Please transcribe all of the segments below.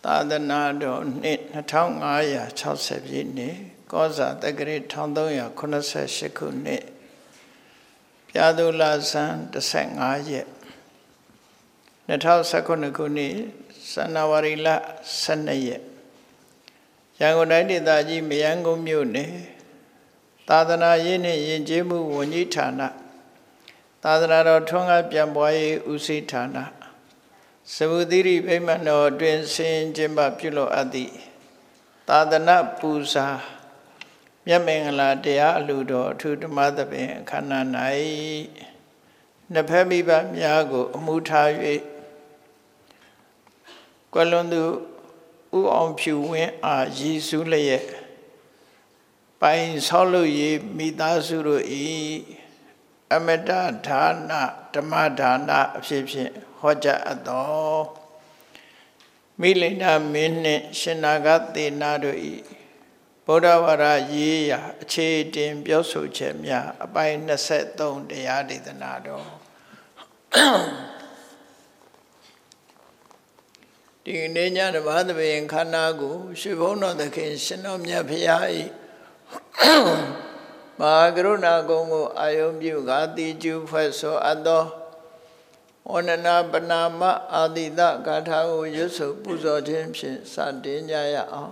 သာသနာတော်နှစ်2560ပြည့်နှစ်ကောဇာတက္ကရာ1388ခုနှစ်ပြာသူလဆန်း15ရက်2019ခုနှစ်ဇန်နဝါရီလ12ရက်ရန်ကုန်တိုင်းဒေသကြီးမရမ်းကုန်းမြို့နယ်သာသနာရေးနှင့်ယဉ်ကျေးမှုဝန်ကြီးဌာနသာသနာတော်ထွန်းကားပြန်ပွားရေးဦးစီးဌာနစဝုသီရိဗိမာန်တော်အတွင်ဆင်ကျင်းပပြုလုပ်အပ်သည့်သာသနာပူဇာမြတ်မင်္ဂလာတရားအလှတော်အထူးဓမ္မသဘင်အခမ်းအနား၌နှစ်ဖက်မိဘများကိုအမှုထား၍ကွယ်လွန်သူဦးအောင်ဖြူဝင်းအားရည်စူးလျက်ပိုင်ဆောက်လုပ်ရေးမိသားစုတို့၏အမတဌာနဓမ္မဌာနအဖြစ်ဖြင့်ဟောကြားအပ်သောမိလိန်နာမင်းနှင့်ရှင်နာဂသေနာတို့၏ဗုဒ္ဓဝါဒရေးရာအခြေတင်ပြောဆိုချက်များအပိုင်း23တရားဒေသနာတော်ဒီနေ့ညဓမ္မသဘင်ခန္ဓာကိုရွှေဘုန်းတော်သခင်ရှင်တော်မြတ်ဖရာ၏မဟာကရုဏာကုံကိုအာယုံပြုကာတိကျူဖွဲ့ဆိုအပ်သောဝန္ဒနာပနာမအာတိတဂါထာကိုရွတ်ဆိုပူဇော်ခြင်းဖြင့်စတင်ကြရအောင်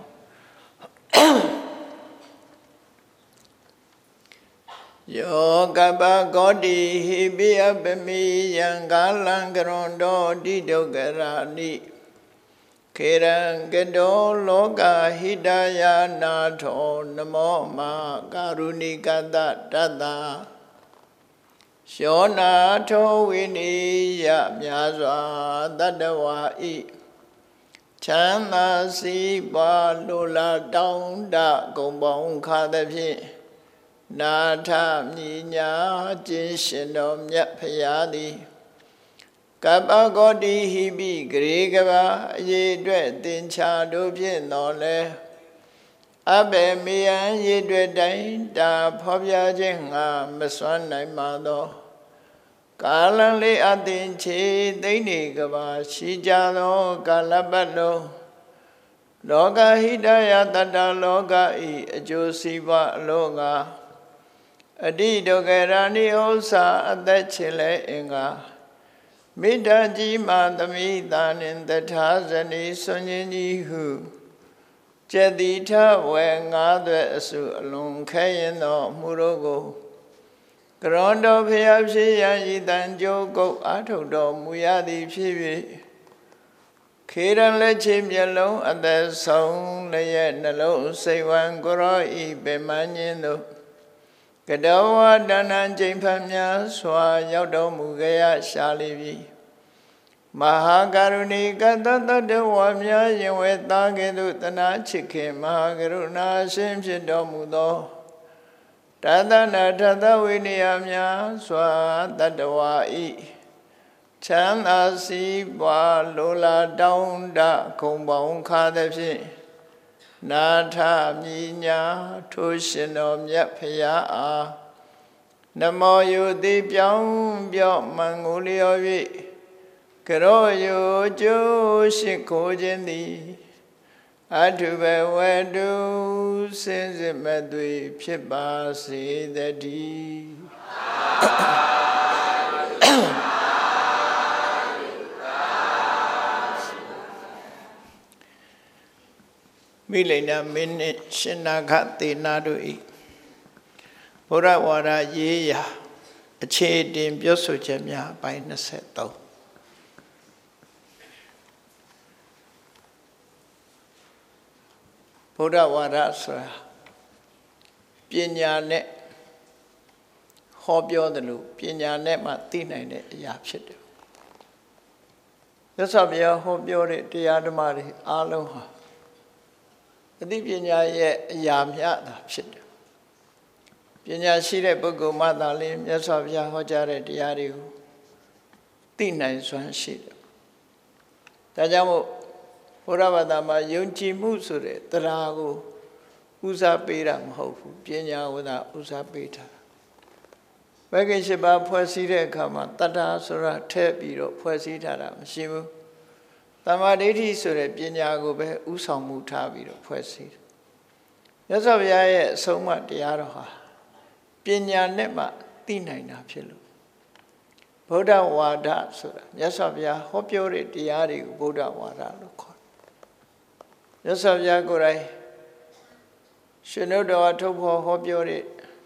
ယောကပဂောတိဟိပိယပမိယံကာလံကရွန်တောတိဒုက္ခရာနိခေရံကတောလောကဟိတယာနာထောနမောမကာရုဏိကတတတ္တရှောနာထောဝိနိယမြာစွာတတ္တဝါဤချမ်းသာစီးပွားလိုလားတောင်းတဂုံပေါင်းခါသဖြင့်နာထမြညာခြင်းရှင်တော်မြတ်ဖရာသည်ကပ္ပဂောတိဟိပိဂရေကဘာအရေးအတွက်သင်္ချာတို့ဖြင့်တော်လဲအဘယ်မေယံရေးအတွက်တိုင်းတာဖော်ပြခြင်းငါမစွမ်းနိုင်ပါသောကာလံလေးအသင်ချေသိမ့်နေကဘာရှိကြသောကာလပတ်လုံးလောကဟိတယတတ္တလောကဤအကျိုးစီးပွားအလို့ငါအတိဒုက္ခရာနိဥ္စာအသက်ချေလဲအင်္ဂါမိတ္တကြီးမာသမိတာနှင့်တထာဇနီဆွန်ခြင်းကြီးဟုကျက်တိထဝေငါးသွဲအစုအလုံးခဲရင်သောမှုတို့ကိုကရွန်တော်ဖျားဖြစ်ရန်ဤတန်ကြိုးကုတ်အာထုတ်တော်မူရသည်ဖြစ်၍ခေရန်လက်ချေမျက်လုံးအသက်ဆုံးလည်းရဲ့နှလုံးစိတ်ဝံကိုရောဤပေမန်းခြင်းတို့ကတောဝတဏ္ဏကျိန်ဖတ်များစွာရောက်တော်မူကြရရှာလိပြီမဟာကရုဏီကတတတဝါများယင်ဝဲသားကဲ့သို့တနာချစ်ခင်မဟာကရုဏာရှင်ဖြစ်တော်မူသောတသနာထသဝိနည်းများစွာတတဝါဤချမ်းသာစီးပွားလိုလားတောင်းတခုံပေါင်းခါသဖြင့်နာထမြညာထိုရှင်တော်မြတ်ဖရာအားနမောယုတိပြောင်းပြော့မှန်ကိုလျော်၍ကရောယုကျိုးရှိခိုးခြင်းသည်အထုဘဝတုစင်စစ်မသွေဖြစ်ပါစေတည်းမိလိန်နာမင်းနှင့်ရှင်နာဂသေနာတို့၏ဘုရားဝါဒရေးရာအခြေတင်ပြောဆိုချက်များအပိုင်း23ဘုရားဝါဒဆိုတာပညာနဲ့ဟောပြောတယ်လို့ပညာနဲ့မှသိနိုင်တဲ့အရာဖြစ်တယ်မြတ်စွာဘုရားဟောပြောတဲ့တရားဓမ္မတွေအားလုံးဟာအသိပညာရဲ့အရာမျှတာဖြစ်တယ်ပညာရှိတဲ့ပုဂ္ဂိုလ်မှသာလေမြတ်စွာဘုရားဟောကြားတဲ့တရားတွေကိုသိနိုင်စွမ်းရှိတယ်ဒါကြောင့်မို့ဘုရားဘာသာမှာယုံကြည်မှုဆိုတဲ့တရားကိုဦးစားပေးတာမဟုတ်ဘူးပညာဝဒဦးစားပေးတာဘဂိရှိပါဖွဲ့စည်းတဲ့အခါမှာတတ္တာဆိုတာထည့်ပြီးတော့ဖွဲ့စည်းထားတာမရှိဘူးတမ္မာဒိဋ္ဌိဆိုတဲ့ပညာကိုပဲဥဆောင်မှုထားပြီးတော့ဖွဲ့စည်းတယ်မြတ်စွာဘုရားရဲ့အဆုံးအမတရားတော်ဟာပညာနဲ့မှသိနိုင်တာဖြစ်လို့ဗုဒ္ဓဝါဒဆိုတာမြတ်စွာဘုရားဟောပြောတဲ့တရားတွေကိုဗုဒ္ဓဝါဒလို့ခေါ်တယ်မြတ်စွာဘုရားကိုယ်တိုင်ရှင်တို့တော်ထုတ်ဖော်ဟောပြောတဲ့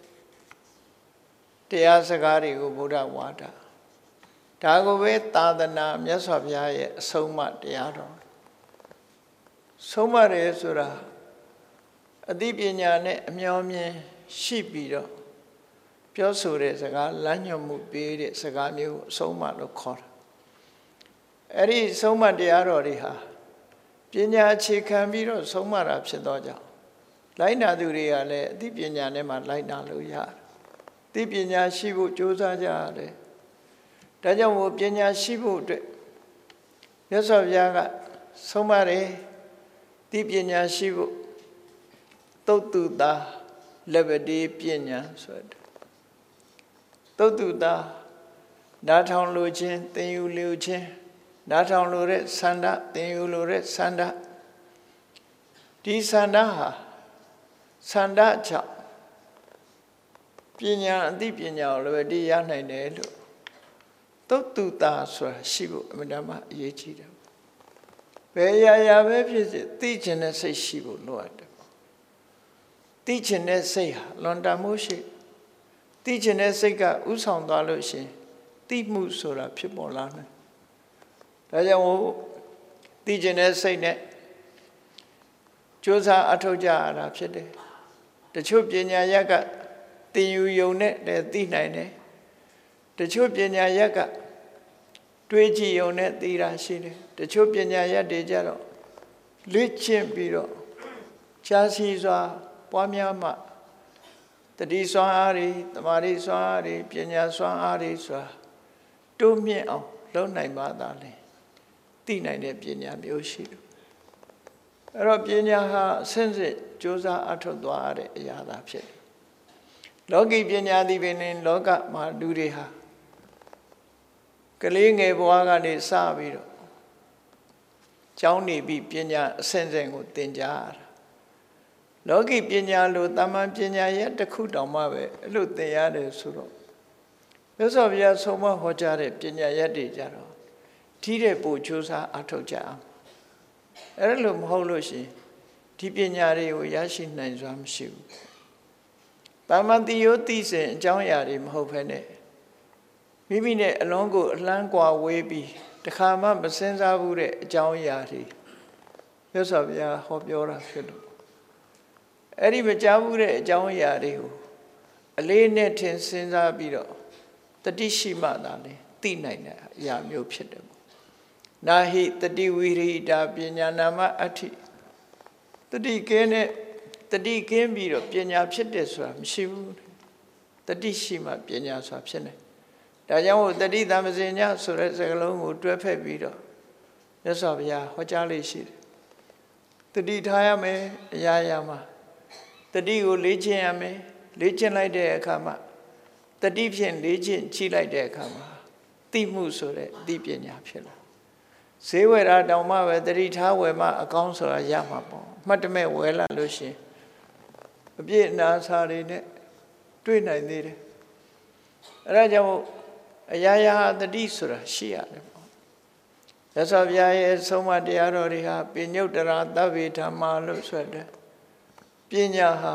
တရားစကားတွေကိုဗုဒ္ဓဝါဒဒါကိုပဲသာသနာမြတ်စွာဘုရားရဲ့အဆုံးအမတရားတော်ဆုံးမရဲဆိုတာအသိပညာနဲ့အမျှော်မြင်ရှိပြီးတော့ပြောဆိုတဲ့စကားလမ်းညွှန်မှုပေးတဲ့စကားမျိုးကိုအဆုံးအမလို့ခေါ်တာအဲ့ဒီဆုံးမတရားတော်တွေဟာပညာအခြေခံပြီးတော့ဆုံးမတာဖြစ်သောကြောင့်လိုက်နာသူတွေကလည်းအသိပညာနဲ့မှလိုက်နာလို့ရတယ်အသိပညာရှိဖို့ကြိုးစားကြရတယ်ဒါကြောင့်မို့ပညာရှိဖို့အတွက်မြတ်စွာဘုရားကဆုံးမတယ်သိပညာရှိဖို့သုတ်တုတာလက်ပတိပညာဆိုတဲ့သုတ်တုတာနားထောင်လိုခြင်းသင်ယူလိုခြင်းနားထောင်လိုတဲ့ဆန္ဒသင်ယူလိုတဲ့ဆန္ဒဒီဆန္ဒဟာဆန္ဒကြောင့်ပညာအသိပညာကိုလည်းဒီရနိုင်တယ်လို့သုတ်တုတာဆိုတာရှိဖို့အမှန်တမ်းအရေးကြီးတယ်ဘယ်ရာပဲဖြစ်စေသိချင်တဲ့စိတ်ရှိဖို့လိုအပ်တယ်သိချင်တဲ့စိတ်ဟာလွန်တမှုရှိသိချင်တဲ့စိတ်ကဥဆောင်သွားလို့ရှိရင်သိမှုဆိုတာဖြစ်ပေါ်လာတယ်ဒါကြောင့်သိချင်တဲ့စိတ်နဲ့ကြိုးစားအထောက်ကြရတာဖြစ်တယ်တချို့ပညာရက်ကသင်ယူယုံနဲ့လည်းသိနိုင်တယ်တချို့ပညာရက်ကတွေးကြည့်ယုံနဲ့သိတာရှိတယ်တချို့ပညာရက်တွေကြတော့လေ့ကျင့်ပြီးတော့ရှားစီစွာပွားများမှတတိစွမ်းအားတွေတမာတိစွမ်းအားတွေပညာစွမ်းအားတွေစွာတိုးမြင့်အောင်လုပ်နိုင်ပါသားလေသိနိုင်တဲ့ပညာမျိုးရှိတယ်အဲ့တော့ပညာဟာအစဉ်စဉ်ကြိုးစားအထောက်သွားရတဲ့အရာသာဖြစ်တယ်လောကီပညာသည်ပင်လောကမှာလူတွေဟာကလေးငယ်ဘဝကနေစပြီးတော့ကျောင်းနေပြီးပညာအစဉ်စဉ်ကိုသင်ကြားရတာလောကီပညာလိုတမန်ပညာရဲ့တစ်ခုတောင်မှပဲအဲ့လိုသင်ရတယ်ဆိုတော့မြတ်စွာဘုရားဆုံးမဟောကြားတဲ့ပညာရက်တွေကြတော့ထိတဲ့ပို့ကြိုးစားအထောက်ကြအောင်အဲ့လိုမဟုတ်လို့ရှိရင်ဒီပညာတွေကိုရရှိနိုင်စွာမရှိဘူးတမန်တိယောသိစဉ်အကြောင်းအရာတွေမဟုတ်ဘဲနဲ့မိမိနဲ့အလုံးကိုအလန်းကွာဝေးပြီးတခါမှမစင်စားဘူးတဲ့အကြောင်းအရာတွေမြတ်စွာဘုရားဟောပြောတာဖြစ်လို့အဲ့ဒီမကြားဘူးတဲ့အကြောင်းအရာတွေကိုအလေးနဲ့ထင်စဉ်းစားပြီးတော့တတိရှိမှသာလေသိနိုင်တဲ့အရာမျိုးဖြစ်တယ်ပေါ့နာဟိတတိဝိရိတာပညာနာမအဋ္ဌိတတိကင်းနဲ့တတိကင်းပြီးတော့ပညာဖြစ်တယ်ဆိုတာမရှိဘူးတတိရှိမှပညာဆိုတာဖြစ်နေဒါကြောင့်တတိသမစင်ညဆိုတဲ့စကားလုံးကိုတွဲဖက်ပြီးတော့မြတ်စွာဘုရားဟောကြားလေးရှိတယ်တတိထားရမယ်အရာရာမှာတတိကိုလေ့ကျင့်ရမယ်လေ့ကျင့်လိုက်တဲ့အခါမှာတတိဖြင့်လေ့ကျင့်ကြည့်လိုက်တဲ့အခါမှာသိမှုဆိုတဲ့အသိပညာဖြစ်လာဈေးဝယ်တာတောင်မှပဲတတိထားဝယ်မှအကောင်းဆိုတာရမှာပေါ့မှတ်တမဲ့ဝယ်လာလို့ရှိရင်အပြည့်အနာစာတွေနဲ့တွေ့နိုင်သေးတယ်အဲဒါကြောင့်အရာရာတတိဆိုတာရှိရတယ်ပေါ့ရသော်ဘုရားရဲ့ဆုံးမတရားတော်တွေဟာပညုတ္တရာသဗ္ဗေဓမ္မာလို့ဆိုတဲ့ပညာဟာ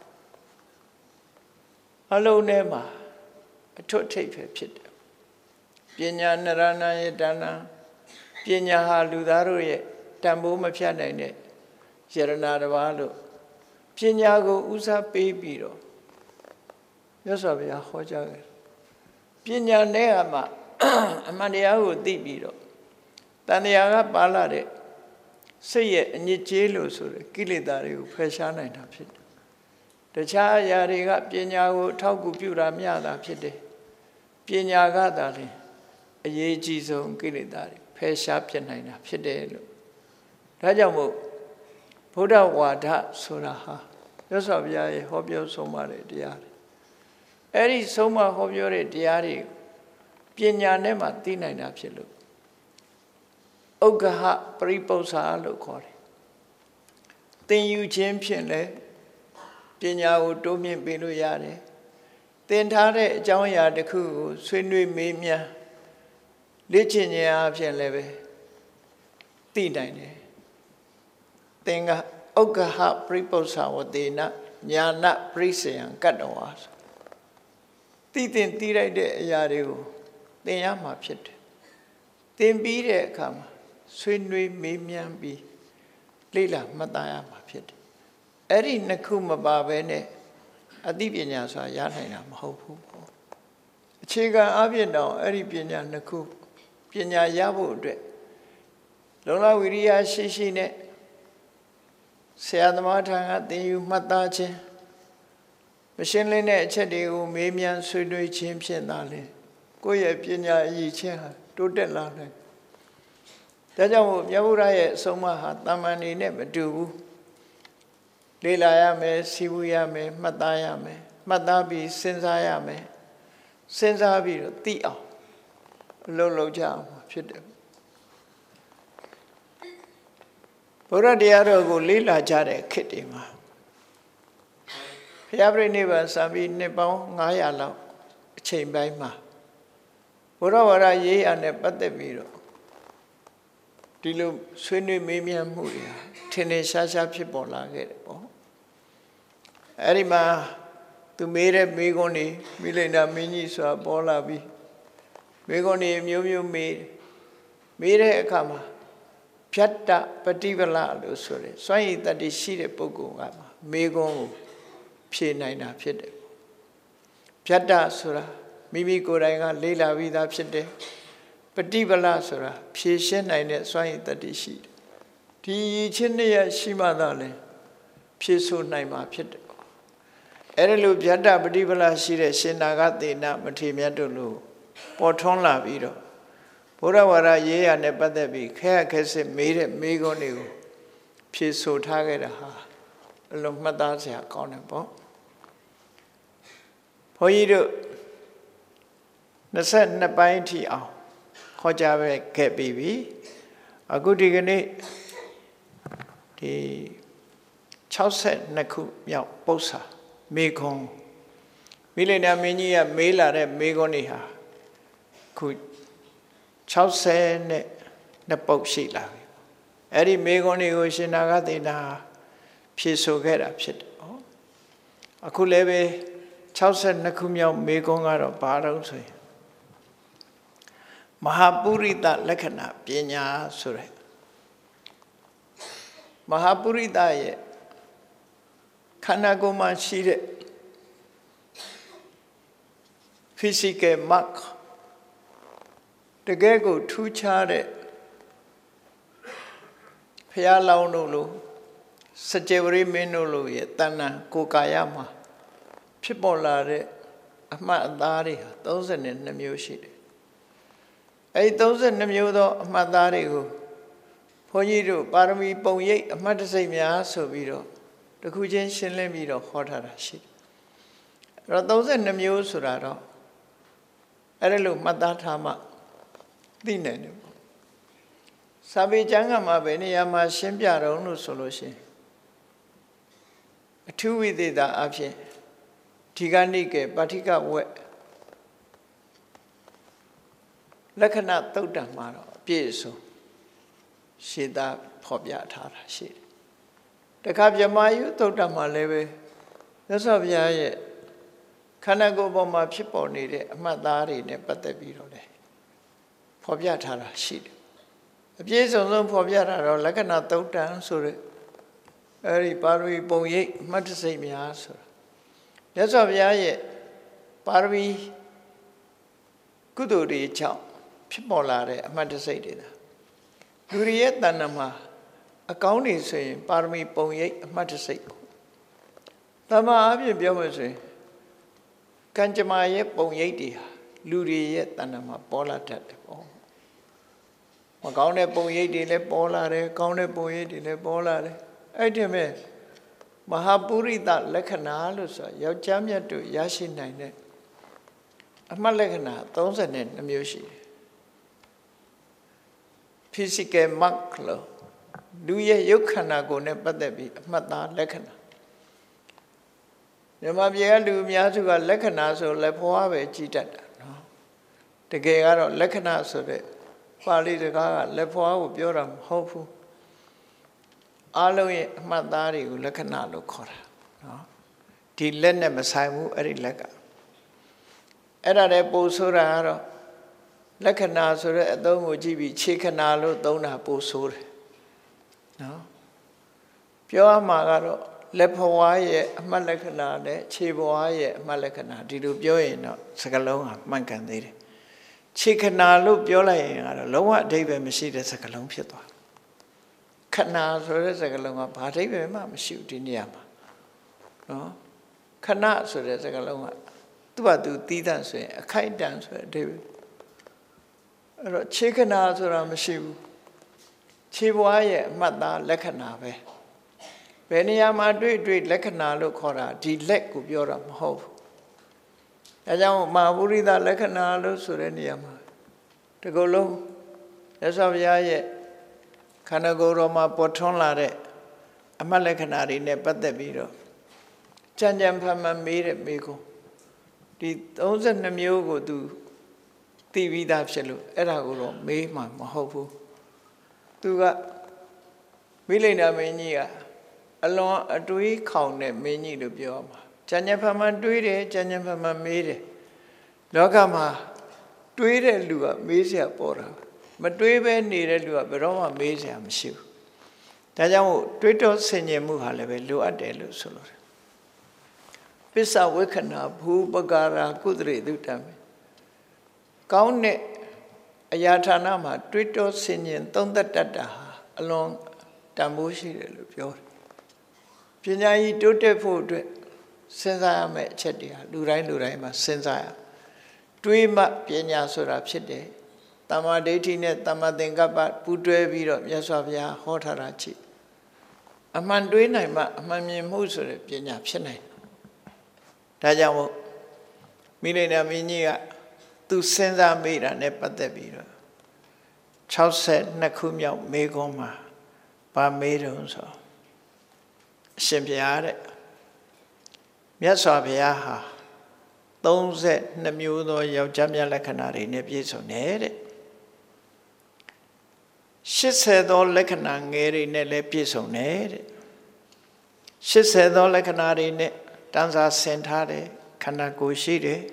အလုံးထဲမှာအထွတ်ထိပ်ပဲဖြစ်တယ်ပညာနရဏယတနာပညာဟာလူသားတို့ရဲ့တန်ဖိုးမဖြတ်နိုင်တဲ့ယရနာတစ်ပါးလို့ပညာကိုဦးစားပေးပြီးတော့မြတ်စွာဘုရားဟောကြားခဲ့ပညာနဲ့အမှအမှန်တရားကိုသိပြီးတော့တဏှာကပါလာတဲ့စိတ်ရဲ့အညစ်အကြေးလို့ဆိုတဲ့ကိလေသာတွေကိုဖယ်ရှားနိုင်တာဖြစ်တယ်တခြားအရာတွေကပညာကိုထောက်ကူပြုတာမျှတာဖြစ်တယ်ပညာကသာလေအရေးကြီးဆုံးကိလေသာတွေဖယ်ရှားပြနိုင်တာဖြစ်တယ်လို့ဒါကြောင့်မို့ဗုဒ္ဓဝါဒဆိုတာဟာမြတ်စွာဘုရားရဲ့ဟောပြောဆုံးမတဲ့တရားတွေအဲ့ဒီဆုံးမဟောပြောတဲ့တရားတွေပညာနဲ့မှသိနိုင်တာဖြစ်လို့ဥက္ကဟပရိပု္ပ္ပာလို့ခေါ်တယ်သင်ယူခြင်းဖြင့်လည်းပညာကိုတိုးမြင့်ပေးလို့ရတယ်သင်ထားတဲ့အကြောင်းအရာတစ်ခုကိုဆွေးနွေးမေးမြန်းလေ့ကျင့်ခြင်းအပြင်လည်းပဲသိနိုင်တယ်သင်ကဥက္ကဟပရိပု္ပ္ပာဝတေနညာဏပရိစေယံကတ္တဝါသိသိလိုက်တဲ့အရာတွေကိုသင်ရမှာဖြစ်တယ်သင်ပြီးတဲ့အခါမှာဆွေးနွေးမေးမြန်းပြီးလေ့လာမှတ်သားရမှာဖြစ်တယ်အဲ့ဒီနှစ်ခုမပါဘဲနဲ့အသိပညာဆိုတာရနိုင်တာမဟုတ်ဘူးပေါ့အခြေခံအပြင်တော့အဲ့ဒီပညာနှစ်ခုပညာရဖို့အတွက်လုံလဝိရိယရှိရှိနဲ့ဆရာသမားထံကသင်ယူမှတ်သားခြင်းမရှင်းလင်းတဲ့အချက်တွေကိုမေးမြန်းဆွေးနွေးခြင်းဖြင့်သာလေကိုယ့်ရဲ့ပညာအရည်ချင်းဟာတိုးတက်လာတယ်ဒါကြောင့်မို့မြတ်ဗုဒ္ဓရဲ့အဆုံးအမဟာတမန်နေနဲ့မတူဘူးလေ့လာရမယ်စီးပူးရမယ်မှတ်သားရမယ်မှတ်သားပြီးစဉ်းစားရမယ်စဉ်းစားပြီးတော့သိအောင်အလုပ်လုပ်ကြအောင်ဖြစ်တယ်ဘုရားတရားတော်ကိုလေ့လာကြတဲ့ခေတ်တွေမှာဘုရားပြိဋိဘံစံပြီးနှစ်ပေါင်း900လောက်အချိန်ပိုင်းမှာဘုရားဝါဒရေးရနဲ့ပတ်သက်ပြီးတော့ဒီလိုဆွေးနွေးမေးမြန်းမှုတွေထင်ထင်ရှားရှားဖြစ်ပေါ်လာခဲ့တယ်ပေါ့အဲ့ဒီမှာသူမေးတဲ့မေးခွန်းတွေမိလိန်နာမင်းကြီးဆိုတာပေါ်လာပြီးမေးခွန်းတွေမျိုးမျိုးမေးတဲ့အခါမှာဖြတ်တပฏิပလလို့ဆိုတယ်စွန့်ရည်တတ္တိရှိတဲ့ပုဂ္ဂိုလ်ကမေးခွန်းကိုဖြေနိုင်တာဖြစ်တယ်ဖြတ်တဆိုတာမိမိကိုယ်တိုင်ကလေ့လာပြီးသားဖြစ်တယ်ပฏิပလဆိုတာဖြေရှင်းနိုင်တဲ့စွန့်ရည်တတ္တိရှိတယ်ဒီချင်းနဲ့ရရှိမှသာလဲဖြေဆိုနိုင်မှာဖြစ်တယ်အဲ့ဒီလိုဖြတ်တပฏิပလရှိတဲ့ရှင်နာဂသေနမထေမြတ်တို့လို့ပေါ်ထွန်းလာပြီးတော့ဘုရားဝါဒရေးရနဲ့ပတ်သက်ပြီးခဲစစ်မေးတဲ့မေးခွန်းတွေကိုဖြေဆိုထားခဲ့တာဟာအလုံးမှတ်သားစရာကောင်းတယ်ပေါ့ဘုန်းကြီးတို့22ပိုင်းထိအောင်ဟောကြားပဲခဲ့ပြီးပြီအခုဒီကနေ့ဒီ62ခုမြောက်ပု္ပ္ပာမေခွန်းမိလိန်နာမင်းကြီးကမေးလာတဲ့မေခွန်းတွေဟာခု60နဲ့နှစ်ပုတ်ရှိလာပြီအဲ့ဒီမေခွန်းတွေကိုရှင်နာဂသေနာဖြေဆိုခဲ့တာဖြစ်တယ်ပေါ့အခုလည်းပဲ62ခုမြောက်မေခွန်းကတော့ဘာတော့ဆိုရင်မဟာပုရိသလက္ခဏာပညာဆိုတဲ့မဟာပုရိသရဲ့ခန္ဓာကိုယ်မှာရှိတဲ့ physical mark တကယ်ကိုထူးခြားတဲ့ဖျားလောင်းတို့လိုစကြဝဠာမင်းတို့လိုရဲ့တဏ္ဍကိုယ်ကာယမှာဖြစ်ပေါ်လာတဲ့အမှတ်အသားတွေဟာ32မျိုးရှိတယ်အဲဒီ32မျိုးသောအမှတ်သားတွေကိုဘုန်းကြီးတို့ပါရမီပုံရိပ်အမှတ်တစိတ်များဆိုပြီးတော့တစ်ခုချင်းရှင်းလင်းပြီးတော့ဟောထားတာရှိတယ်အဲ့တော့32မျိုးဆိုတာတော့အဲ့ဒါလို့မှတ်သားထားမှသိနိုင်တယ်ပေါ့စာပေကျမ်းကမှာဘယ်နေရာမှာရှင်းပြတော့လို့ဆိုလို့ရှိရင်အထူးဝိသေသအဖြစ်ဒီကနေ့ကပါဠိကဝက်လက္ခဏာသုတ်တံမှာတော့အပြည့်အစုံရှင်းသားဖော်ပြထားတာရှိတယ်တခါဗြဟ္မာယုသုတ်တံမှာလည်းပဲမြတ်စွာဘုရားရဲ့ခန္ဓာကိုယ်ပေါ်မှာဖြစ်ပေါ်နေတဲ့အမှတ်သားတွေနဲ့ပတ်သက်ပြီးတော့လေဖော်ပြထားတာရှိတယ်အပြည့်စုံဆုံးဖော်ပြတာတော့လက္ခဏာသုတ်တံဆိုတဲ့အဲဒီပါရမီပုံရိပ်အမှတ်တစိတ်များဆိုတာမြတ်စွာဘုရားရဲ့ပါရမီကုသိုလ်တွေကြောင့်ဖြစ်ပေါ်လာတဲ့အမှတ်တစိတ်တွေဒါလူတွေရဲ့တဏ္ဍာမှာအကောင်းနေဆိုရင်ပါရမီပုံရိပ်အမှတ်တစိတ်ကိုတမန်အပြည့်ပြောမှဆိုရင်ကံကြမ္မာရဲ့ပုံရိပ်တွေဟာလူတွေရဲ့တဏ္ဍာမှာပေါ်လာတတ်တယ်ပေါ့မကောင်းတဲ့ပုံရိပ်တွေလည်းပေါ်လာတယ်ကောင်းတဲ့ပုံရိပ်တွေလည်းပေါ်လာတယ်အဲ့ဒီမဲ့မဟာပုရိသလက္ခဏာလို့ဆိုယောက်ျားမြတ်တို့ရရှိနိုင်တဲ့အမှတ်လက္ခဏာ32မျိုးရှိတယ် physical mark လို့လူရဲ့ရုပ်ခန္ဓာကိုယ်နဲ့ပတ်သက်ပြီးအမှတ်သားလက္ခဏာမြန်မာပြည်ကလူအများစုကလက္ခဏာဆိုလက်ဖွားပဲကြည်တတ်တာနော်တကယ်ကတော့လက္ခဏာဆိုတဲ့ပါဠိစကားကလက်ဖွားကိုပြောတာမဟုတ်ဘူးအလုံးရဲ့အမှတ်သားတွေကိုလက္ခဏာလို့ခေါ်တာနော်ဒီလက်နဲ့မဆိုင်ဘူးအဲ့ဒီလက်ကအဲ့ဒါလည်းပို့ဆိုတာကတော့လက္ခဏာဆိုတဲ့အသုံးကိုကြည့်ပြီးခြေခဏလို့သုံးတာပို့ဆိုတယ်နော်ပြောရမှာကတော့လက်ဖွားရဲ့အမှတ်လက္ခဏာနဲ့ခြေဖွားရဲ့အမှတ်လက္ခဏာဒီလိုပြောရင်တော့စကားလုံးကမှန်ကန်သေးတယ်ခြေခဏလို့ပြောလိုက်ရင်ကတော့လုံးဝအဓိပ္ပာယ်မရှိတဲ့စကားလုံးဖြစ်သွားခဏဆိုတဲ့စကားလုံးကဘာအဓိပ္ပာယ်မှမရှိဘူးဒီနေရာမှာနော်ခဏဆိုတဲ့စကားလုံးကသူ့ဘာသူတီးသန့်ဆိုရင်အခိုက်အတန့်ဆိုတဲ့အဓိပ္ပာယ်အဲ့တော့ခြေခဏဆိုတာမရှိဘူးခြေပွားရဲ့အမှတ်သားလက္ခဏာပဲဘယ်နေရာမှာတွေ့လက္ခဏာလို့ခေါ်တာဒီလက်ကိုပြောတာမဟုတ်ဘူးအဲကြောင့်မဟာဗုဒ္ဓလက္ခဏာလို့ဆိုတဲ့နေရာမှာဒီကုလုံးရသော်ဘုရားရဲ့ခန္ဓာကိုယ်တော်မှာပေါ်ထွန်းလာတဲ့အမှတ်လက္ခဏာတွေနဲ့ပတ်သက်ပြီးတော့ကြံကြံဖန်ဖန်မေးတဲ့မေးခွန်းဒီ32မျိုးကိုသူသိပြီးသားဖြစ်လို့အဲ့ဒါကိုတော့မေးမှမဟုတ်ဘူးသူကမိလိန်နာမင်းကြီးကအလွန်အတွေးခေါင်တဲ့မင်းကြီးလို့ပြောမှာကြံကြံဖန်ဖန်တွေးတယ်ကြံကြံဖန်ဖန်မေးတယ်လောကမှာတွေးတဲ့လူကမေးစရာပေါ်တာမတွေးပဲနေတဲ့လူကဘယ်တော့မှမေးစရာမရှိဘူးဒါကြောင့်မို့တွေးတောဆင်ခြင်မှုဟာလည်းပဲလိုအပ်တယ်လို့ဆိုလို့တယ်ပစ္စဝေခဏဘူပကာရာကုသရေတုတ္တမေကောင်းတဲ့အရာဌာနမှာတွေးတောဆင်ခြင်သုံးသပ်တတ်တာဟာအလွန်တန်ဖိုးရှိတယ်လို့ပြောတယ်ပညာကြီးတိုးတက်ဖို့အတွက်စဉ်းစားရမယ့်အချက်တွေဟာလူတိုင်းမှာစဉ်းစားရတွေးမှပညာဆိုတာဖြစ်တယ်တမ္မာဒိဋ္ဌိနဲ့တမ္မာသင်္ကပ္ပပူးတွဲပြီးတော့မြတ်စွာဘုရားဟောထားတာကြည့်အမှန်တွေးနိုင်မှအမှန်မြင်မှုဆိုတဲ့ပညာဖြစ်နိုင်ဒါကြောင့်မို့မိလိန်နာမင်းကြီးကသူစဉ်းစားမိတာနဲ့ပတ်သက်ပြီးတော့62ခုမြောက်မေခွန်းမှာဗာမေတုံဆိုအရှင်ဘုရားတဲ့မြတ်စွာဘုရားဟာ32မျိုးသောယောက်ျားများလက္ခဏာတွေနဲ့ပြည့်စုံတယ်တဲ့80သောလက္ခဏာငယ်တွေနဲ့လည်းပြည့်စုံတယ်တဲ့80သောလက္ခဏာတွေနဲ့တန်းစာဆင်ထားတဲ့ခန္ဓာကိုယ်ရှိတယ်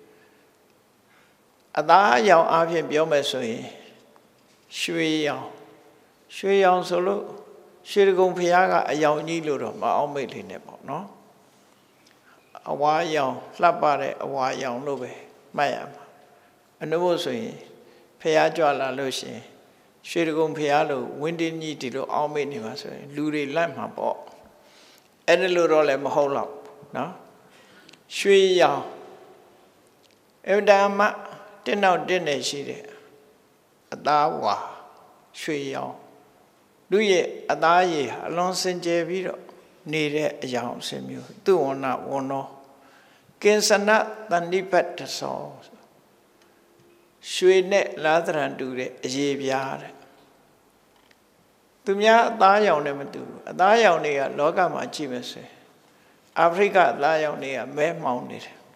အသားအရောင်အပြင်ပြောမယ်ဆိုရင်ရွှေရောင်ဆိုလို့ရွှေကုံဖျားကအရောင်ကြီးလို့တော့မအောင်မိတ်လေးနဲ့ပေါ့နော်အဝါရောင်လှပတဲ့အဝါရောင်လို့ပဲမှတ်ရမှာအနုဘဆိုရင်ဖျားကြွလာလို့ရှိရင်ရွှေကုံဖျားလို့ဝင်းတင်းကြီးဒီလိုအောင်မိတ်နေမှာဆိုရင်လူတွေလိုက်မှာပေါ့အဲ့ဒါလို့တော့လည်းမဟုတ်တော့နော်ရွှေရောင်အဝဒမတင်းနောက်တင်းနေရှိတဲ့အသားဝါရွှေရောင်လူရဲ့အသားရည်အလွန်စင်ကြယ်ပြီးတော့နေတဲ့အရာအစမျိုးသူဝဏဝနောကင်စနတဏိပတ်တသောရွှေနဲ့လာသရံတူတဲ့အရေးပြားတဲ့သူများအသားရောင်နဲ့မတူဘူးအသားရောင်တွေကလောကမှာကြည့်မယ်ဆိုရင်အာဖရိကအသားရောင်တွေကမဲမှောင်နေတယ်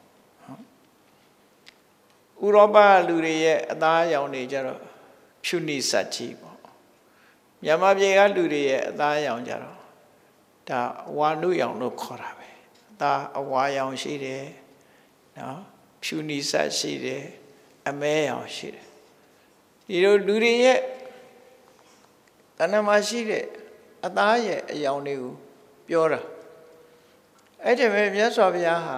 ဥရောပလူတွေရဲ့အသားရောင်တွေကြတော့ဖြူနိစက်ကြီးပေါ့မြန်မာပြည်ကလူတွေရဲ့အသားရောင်ကြတော့ဒါဝါနုရောင်လို့ခေါ်တာပဲအသားအဝါရောင်ရှိတယ်နော်ဖြူနိစက်ရှိတယ်အမဲရောင်ရှိတယ်ဒီလိုလူတွေရဲ့တဏ္ဍမှာရှိတဲ့အသားရဲ့အရောင်တွေကိုပြောတာအဲ့ဒီမဲ့မြတ်စွာဘုရားဟာ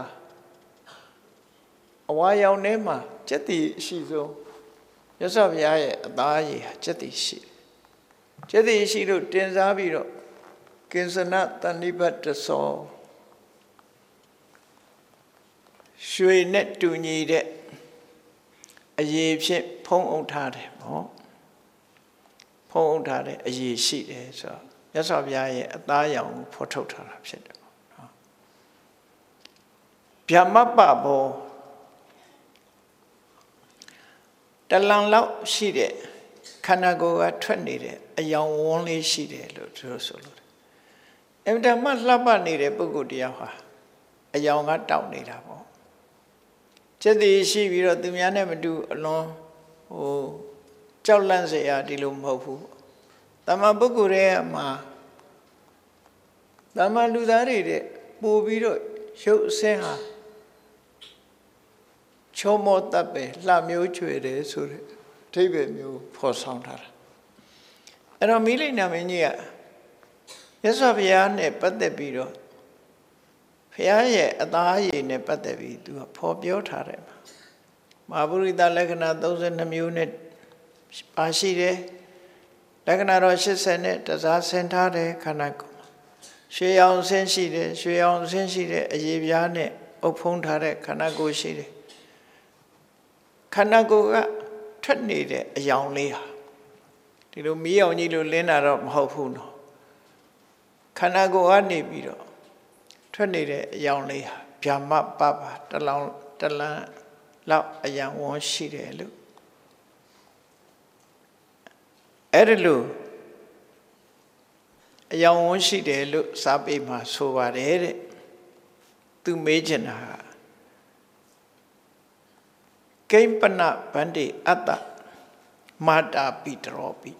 အဝါရောင်ထဲမှာကျက်တည်ရှိဆုံးမြတ်စွာဘုရားရဲ့အသားရည်ဟာကျက်တည်ရှိကျက်တည်ရှိလို့တင်စားပြီးတော့ကင်စနတဏိပတ်တသောရွှေနဲ့တူညီတဲ့အရေးဖြင့်ဖုံးအုပ်ထားတယ်ပေါ့ဖုံးအုပ်ထားတဲ့အရေးရှိတယ်ဆိုတော့မြတ်စွာဘုရားရဲ့အသားရောင်ကိုဖော်ထုတ်ထားတာဖြစ်တယ်ပေါ့နော်ဗျမပဘောတလန်လောက်ရှိတဲ့ခန္ဓာကိုယ်ကထွက်နေတဲ့အယောင်ဝန်းလေးရှိတယ်လို့သူတို့ဆိုလို့အမှန်တမ်းလှပနေတဲ့ပုဂ္ဂိုလ်တရားဟာအယောင်ကတောက်နေတာပေါ့จิตတိရှိပြီးတော့သူများနဲ့မတူအလွန်ကြောက်လန့်เสียဒီလိုမဟုတ်ဘူးတမန်ပုဂ္ဂိုလ်ရဲ့မှာတမန်လူသားတွေတဲ့ပို့ပြီးတော့ရုပ်အစင်းဟာချောမောတတ်ပဲလှမျိုးချွေတယ်ဆိုတဲ့အဓိပ္ပာယ်မျိုးဖော်ဆောင်ထားတာအဲ့တော့မိလိန်နာမင်းကြီးကမြတ်စွာဘုရားနဲ့ပတ်သက်ပြီးတော့ဘုရားရဲ့အသားရည်နဲ့ပတ်သက်ပြီးသူကဖော်ပြောထားတယ်မဟာပုရိသလက္ခဏာ32မျိုးနဲ့ပါရှိတယ်လက္ခဏာတော့80နဲ့တစားဆင်ထားတယ်ခန္ဓာကိုယ်ရွှေရောင်ဆင်းရှိတယ်ရွှေရောင်ဆင်းရှိတဲ့အရေပြားနဲ့အုပ်ဖုံးထားတဲ့ခန္ဓာကိုယ်ရှိတယ်ခန္ဓာကိုယ်ကထွက်နေတဲ့အယောင်လေးဟာဒီလိုမီးအောင်ကြီးလိုလင်းတာတော့မဟုတ်ဘူးနော်ခန္ဓာကိုယ်ကနေပြီးတော့ထွက်နေတဲ့အယောင်လေးဟာဗျာမပပတလန်းလောက်အယောင်ဝန်းရှိတယ်လို့အဲ့ဒါလို့အယောင်ဝန်းရှိတယ်လို့စာပေမှာဆိုပါတယ်တဲ့သူမေးချင်တာကိမ္ပနဗန္တိအတ္တမာတာပိတရောပိ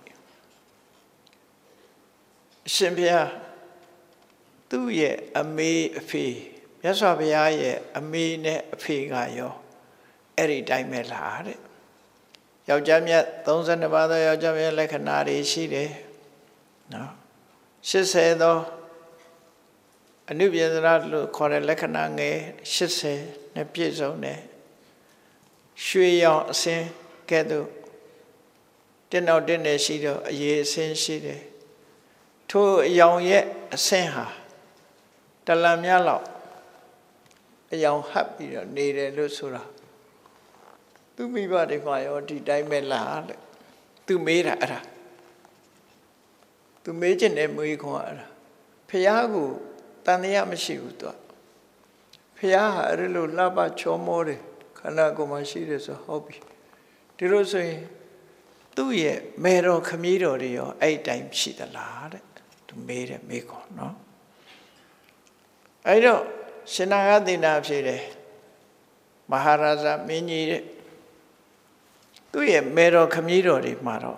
အရှင်ဘုရားသူ့ရဲ့အမေအဖေမြတ်စွာဘုရားရဲ့အမေနဲ့အဖေကရောအဲ့ဒီတိုင်းပဲလားတဲ့ယောက်ျားမြတ်32ပါးသောယောက်ျားမြတ်လက္ခဏာတွေရှိတယ်နော်80သောအနုပြေသရလို့ခေါ်တဲ့လက္ခဏာငယ်80နဲ့ပြည့်စုံတယ်ရွှေရောင်အစင်းကဲ့သို့တင်းနောက်တင်းနေရှိတော့အရေးအစင်းရှိတယ်ထိုအယောင်ရဲ့အစင်းဟာတလံများလောက်အယောင်ဟပ်ပြီးတော့နေတယ်လို့ဆိုတာသူမိဘတွေမှာရောဒီတိုင်းပဲလားတဲ့သူမေးတာအဲ့ဒါသူမေးချင်တဲ့မေးခွန်းအဲ့ဒါဖះကိုတန်တရားမရှိဘူးသူဖះဟာအဲ့လိုလှပချောမောတယ်ခန္ဓာကိုယ်မှာရှိတယ်ဆိုဟုတ်ပြီဒီလိုဆိုရင်သူ့ရဲ့မေတော်ခမည်းတော်တွေရောအဲ့တိုင်းရှိသလားတဲ့သူမေးတယ်မေးခွန်းနော်အဲ့တော့ရှင်နာဂသေနာဖြစ်တယ်မဟာရာဇမင်းကြီးတဲ့သူ့ရဲ့မေတော်ခမည်းတော်တွေမှာတော့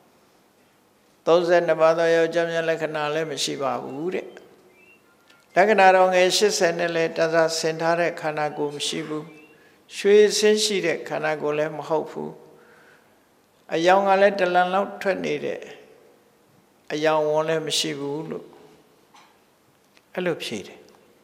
32ပါးသောယောက်ျားများလက္ခဏာလည်းမရှိပါဘူးတဲ့လက္ခဏာတော်ငယ်80နဲ့လည်းတစားဆင်ထားတဲ့ခန္ဓာကိုယ်မရှိဘူးရွှေဆင်းရှိတဲ့ခန္ဓာကိုယ်လည်းမဟုတ်ဘူးအယောင်ကလည်းတလန်လောက်ထွက်နေတဲ့အယောင်ဝန်လည်းမရှိဘူးလို့အဲ့လိုဖြေတယ်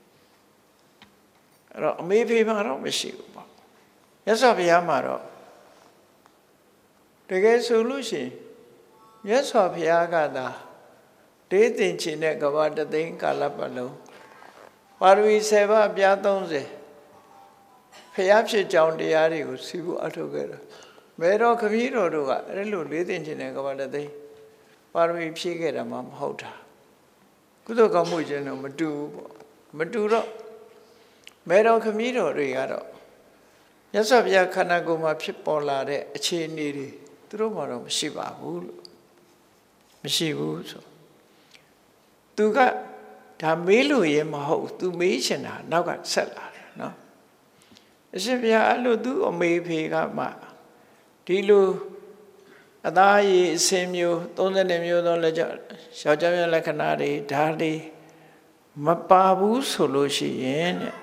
အဲ့တော့အမေဖေမှာတော့မရှိဘူးပေါ့မြတ်စွာဘုရားမှာတော့တကယ်ဆိုလို့ရှိရင်မြတ်စွာဘုရားကသာဒေသင်ချင်တဲ့ကဘာတသိန်းကာလပတ်လုံးပါရမီ7ပါးပြား30ဘုရားဖြစ်ကြောင်းတရားတွေကိုစီးဖို့အထောက်ခဲ့တာမေတော်ခမည်းတော်တို့ကအဲ့လိုဒေသင်ချင်တဲ့ကဘာတသိန်းပါရမီဖြည့်ခဲ့တာမှမဟုတ်တာကုသိုလ်ကောင်းမှုခြင်းတော့မတူဘူးပေါ့မတူတော့မေတော်ခမည်းတော်တွေကတော့မြတ်စွာဘုရားခန္ဓာကိုယ်မှာဖြစ်ပေါ်လာတဲ့အခြေအနေတွေသူတို့မှတော့မရှိပါဘူးလို့မရှိဘူးဆိုသူကဒါမေးလို့ရင်မဟုတ်သူမေးချင်တာနောက်ကဆက်လာတယ်နော်အရှင်ဘုရားအဲ့လိုသူအမေဖေကမှဒီလိုအသားရည်အစင်းမျိုး30မျိုးသောလက်ယောက်ျားများလက္ခဏာတွေဒါတွေမပါဘူးဆိုလို့ရှိရင်တဲ့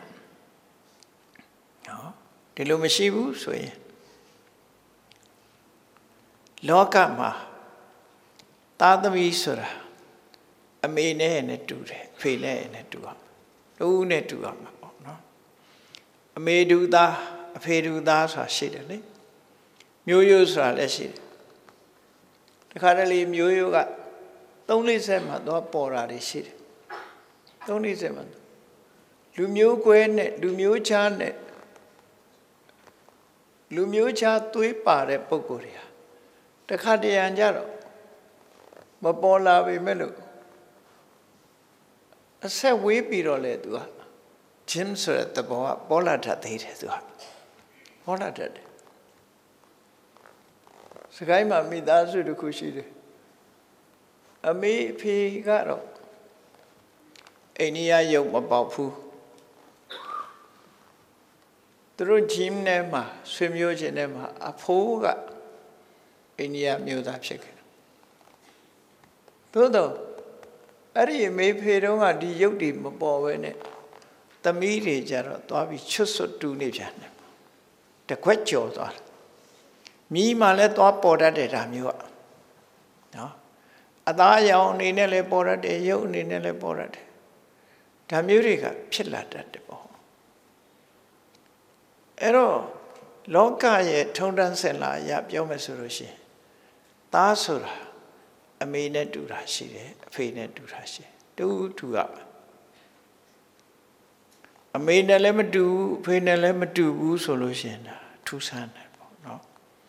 နော်ဒီလိုမရှိဘူးဆိုရင်လောကမှာသားသမီးဆိုတာအမေနဲ့တူတယ်အဖေနဲ့တူအောင်တူနဲ့တူအောင်ပေါ့နော်အမေတူသားအဖေတူသားဆိုတာရှိတယ်လေမျိုးရိုးဆိုတာလည်းရှိတယ်တခါတလေမျိုးရိုးက3-4မှာတော့ပေါ်တာတွေရှိတယ်3-4မှာလူမျိုးကွဲနဲ့လူမျိုးခြားနဲ့လူမျိုးခြားသွေးပါတဲ့ပုံကိုယ်တွေဟာတခါတရံကြတော့မပေါ်လာပေမဲ့လို့အဆက်ဝေးပြီးတော့လေသူကဂျင်းဆိုတဲ့သဘောကပေါ်လာတတ်သေးတယ်သူကပေါ်လာတတ်တယ်စကိုင်းမှာမိသားစုတစ်ခုရှိတယ်အမေအဖေကတော့အိန္ဒိယရုပ်မပေါက်ဘူးသူတို့ဂျင်းထဲမှာဆွေမျိုးချင်းထဲမှာအဖိုးကအိန္ဒိယမျိုးသားဖြစ်ခဲ့တယ်သို့တော့အဲ့ဒီအမေဖေတုန်းကဒီရုပ်တွေမပေါ်ဘဲနဲ့သမီးတွေကြတော့သွားပြီးချွတ်ဆွတ်တူးနေပြန်တယ်တခွက်ကျော်သွားတယ်မိမှလည်းသွားပေါ်တတ်တယ်ဒါမျိုးကနော်အသားအရောင်အနေနဲ့လည်းပေါ်တတ်တယ်ရုပ်အနေနဲ့လည်းပေါ်တတ်တယ်ဒါမျိုးတွေကဖြစ်လာတတ်တယ်ပေါ့အဲ့တော့လောကရဲ့ထုံတန်းစင်လာရပြောမယ်ဆိုလို့ရှိရင်သားဆိုတာအမေနဲ့တူတာရှိတယ်အဖေနဲ့တူတာရှိတယ်တူရပါအမေနဲ့လည်းမတူဘူးအဖေနဲ့လည်းမတူဘူးဆိုလို့ရှိရင်ဒါထူးဆန်းတယ်ပေါ့နော်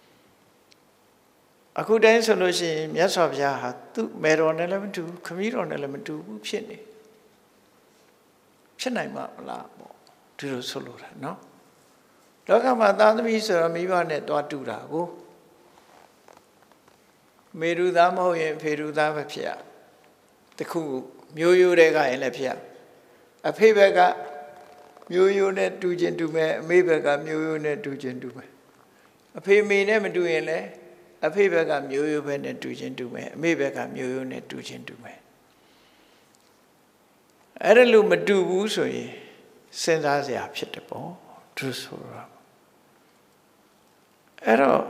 အခုတိုင်းဆိုလို့ရှိရင်မြတ်စွာဘုရားဟာသူ့မေတော်နဲ့လည်းမတူဘူးခမည်းတော်နဲ့လည်းမတူဘူးဖြစ်နေဖြစ်နိုင်မှာမလားပေါ့ဒီလိုဆိုလို့တာနော်လောကမှာသားသမီးဆိုတော့မိဘနဲ့တွားတူတာကိုမေရူသားမဟုတ်ရင်ဖေရူသားပဲဖြစ်ရတခုမျိုးရိုးတွေကရင်လည်းဖြစ်ရအဖေဘက်ကမျိုးရိုးနဲ့တူချင်းတူမယ်အမေဘက်ကမျိုးရိုးနဲ့တူချင်းတူမယ်အဖေမေနဲ့မတူရင်လည်းအဖေဘက်ကမျိုးရိုးပဲနဲ့တူချင်းတူမယ်အမေဘက်ကမျိုးရိုးနဲ့တူချင်းတူမယ်အဲ့ဒါလို့မတူဘူးဆိုရင်စဉ်းစားစရာဖြစ်တယ်ပေါ့သူဆိုတော့အဲ့တော့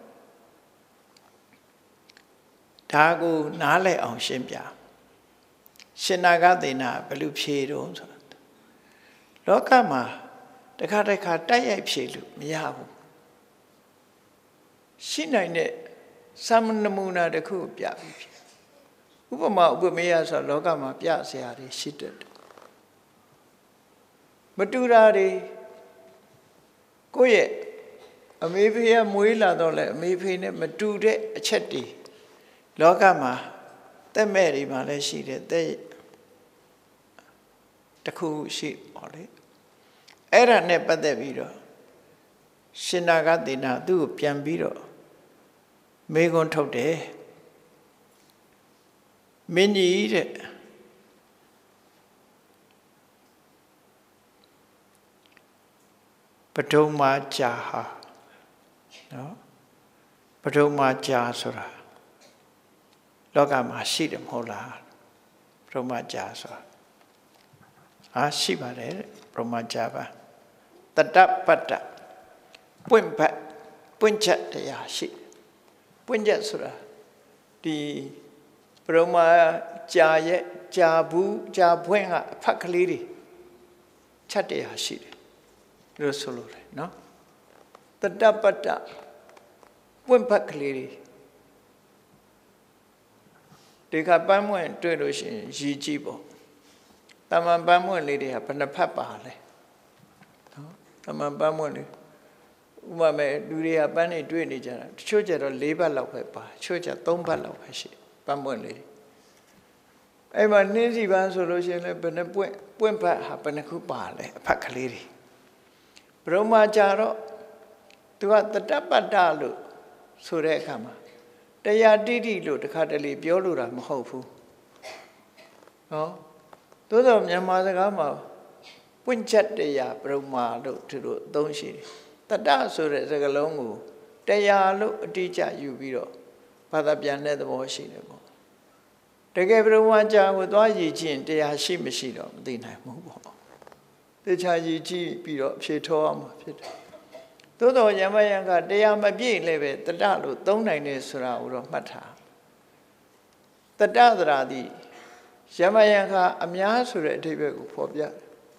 ဒါကိုနားလည်အောင်ရှင်းပြရှင်နာဂသေနာဘယ်လိုဖြေတော့ဆိုတော့လောကမှာတခါတိုက်ရိုက်ဖြေလို့မရဘူးရှိနိုင်တဲ့သမဏမူနာတစ်ခုပြပြီးဖြေဥပမာဥပမေယဆိုလောကမှာပြစရာတွေရှိတယ်မတူတာတွေကိုယ့်ရဲ့အမေဖေကမွေးလာတော့လဲအမေဖေနဲ့မတူတဲ့အချက်တွေလောကမှာတက်မဲ့တွေမှာလည်းရှိတယ်တဲ့တခုရှိပါလေအဲ့ဒါနဲ့ပတ်သက်ပြီးတော့ရှင်နာဂသေနာသူ့ကိုပြန်ပြီးတော့မေးခွန်းထုတ်တယ်မင်းကြီးတဲ့ပထမကြာဟာနော်ပထမကြာဆိုတာလောကမှာရှိတယ်မဟုတ်လားပထမကြာဆိုတာရှိပါတယ်ပထမကြာပါတတပတ္တပွင့်ချက်တရားရှိပွင့်ချက်ဆိုတာဒီပထမကြာရဲ့ကြာဘူးကြာပွင့်ကအဖက်ကလေးတွေချက်တရားရှိတယ်လို့ဆိုလို့တယ်နော်တတပတ္တပွင့်ဖက်ကလေးတွေဒီကပန်းမွင့်တွေ့လို့ရှိရင်ရည်ကြည့်ပေါ့တမန်ပန်းမွင့်လေးတွေကဘယ်နှဖက်ပါလဲနော်တမန်ပန်းမွင့်လေးဥပမာလူတွေကပန်းတွေတွေ့နေကြတာတချို့ကျတော့၄ဘက်လောက်ပဲပါတချို့ကျ3ဘက်လောက်ပဲရှိပန်းမွင့်လေးအဲ့မှာနှင်းစီပန်းဆိုလို့ရှိရင်လည်းဘယ်နှပွင့်ဖက်ဟာဘယ်နှခုပါလဲအဖက်ကလေးတွေဘုံမှာကြတော့သူကတတပတ္တလို့ဆိုတဲ့အခါမှာတရားတိတိလို့တခါတလေပြောလို့တာမဟုတ်ဘူးနော်သို့သောမြန်မာစကားမှာပွင့်ချက်တရားပရမလို့သူတို့အသုံးရှိတယ်တတဆိုတဲ့စကားလုံးကိုတရားလို့အတိအကျယူပြီးတော့ဘာသာပြန်တဲ့သဘောရှိတယ်ပေါ့တကယ်ပရမကြာကိုသွားရည်ချင်းတရားရှိမရှိတော့မသိနိုင်ဘူးပေါ့တခြားရည်ကြည့်ပြီးတော့ဖြေထောအောင်ဖြစ်တယ်သို့တော်ယမယံကတရားမပြည့်လည်းပဲတတလို့သုံးနိုင်တယ်ဆိုတာကိုတော့မှတ်ထားတတသရာတိယမယံကအများဆိုတဲ့အဓိပ္ပာယ်ကိုဖော်ပြတယ်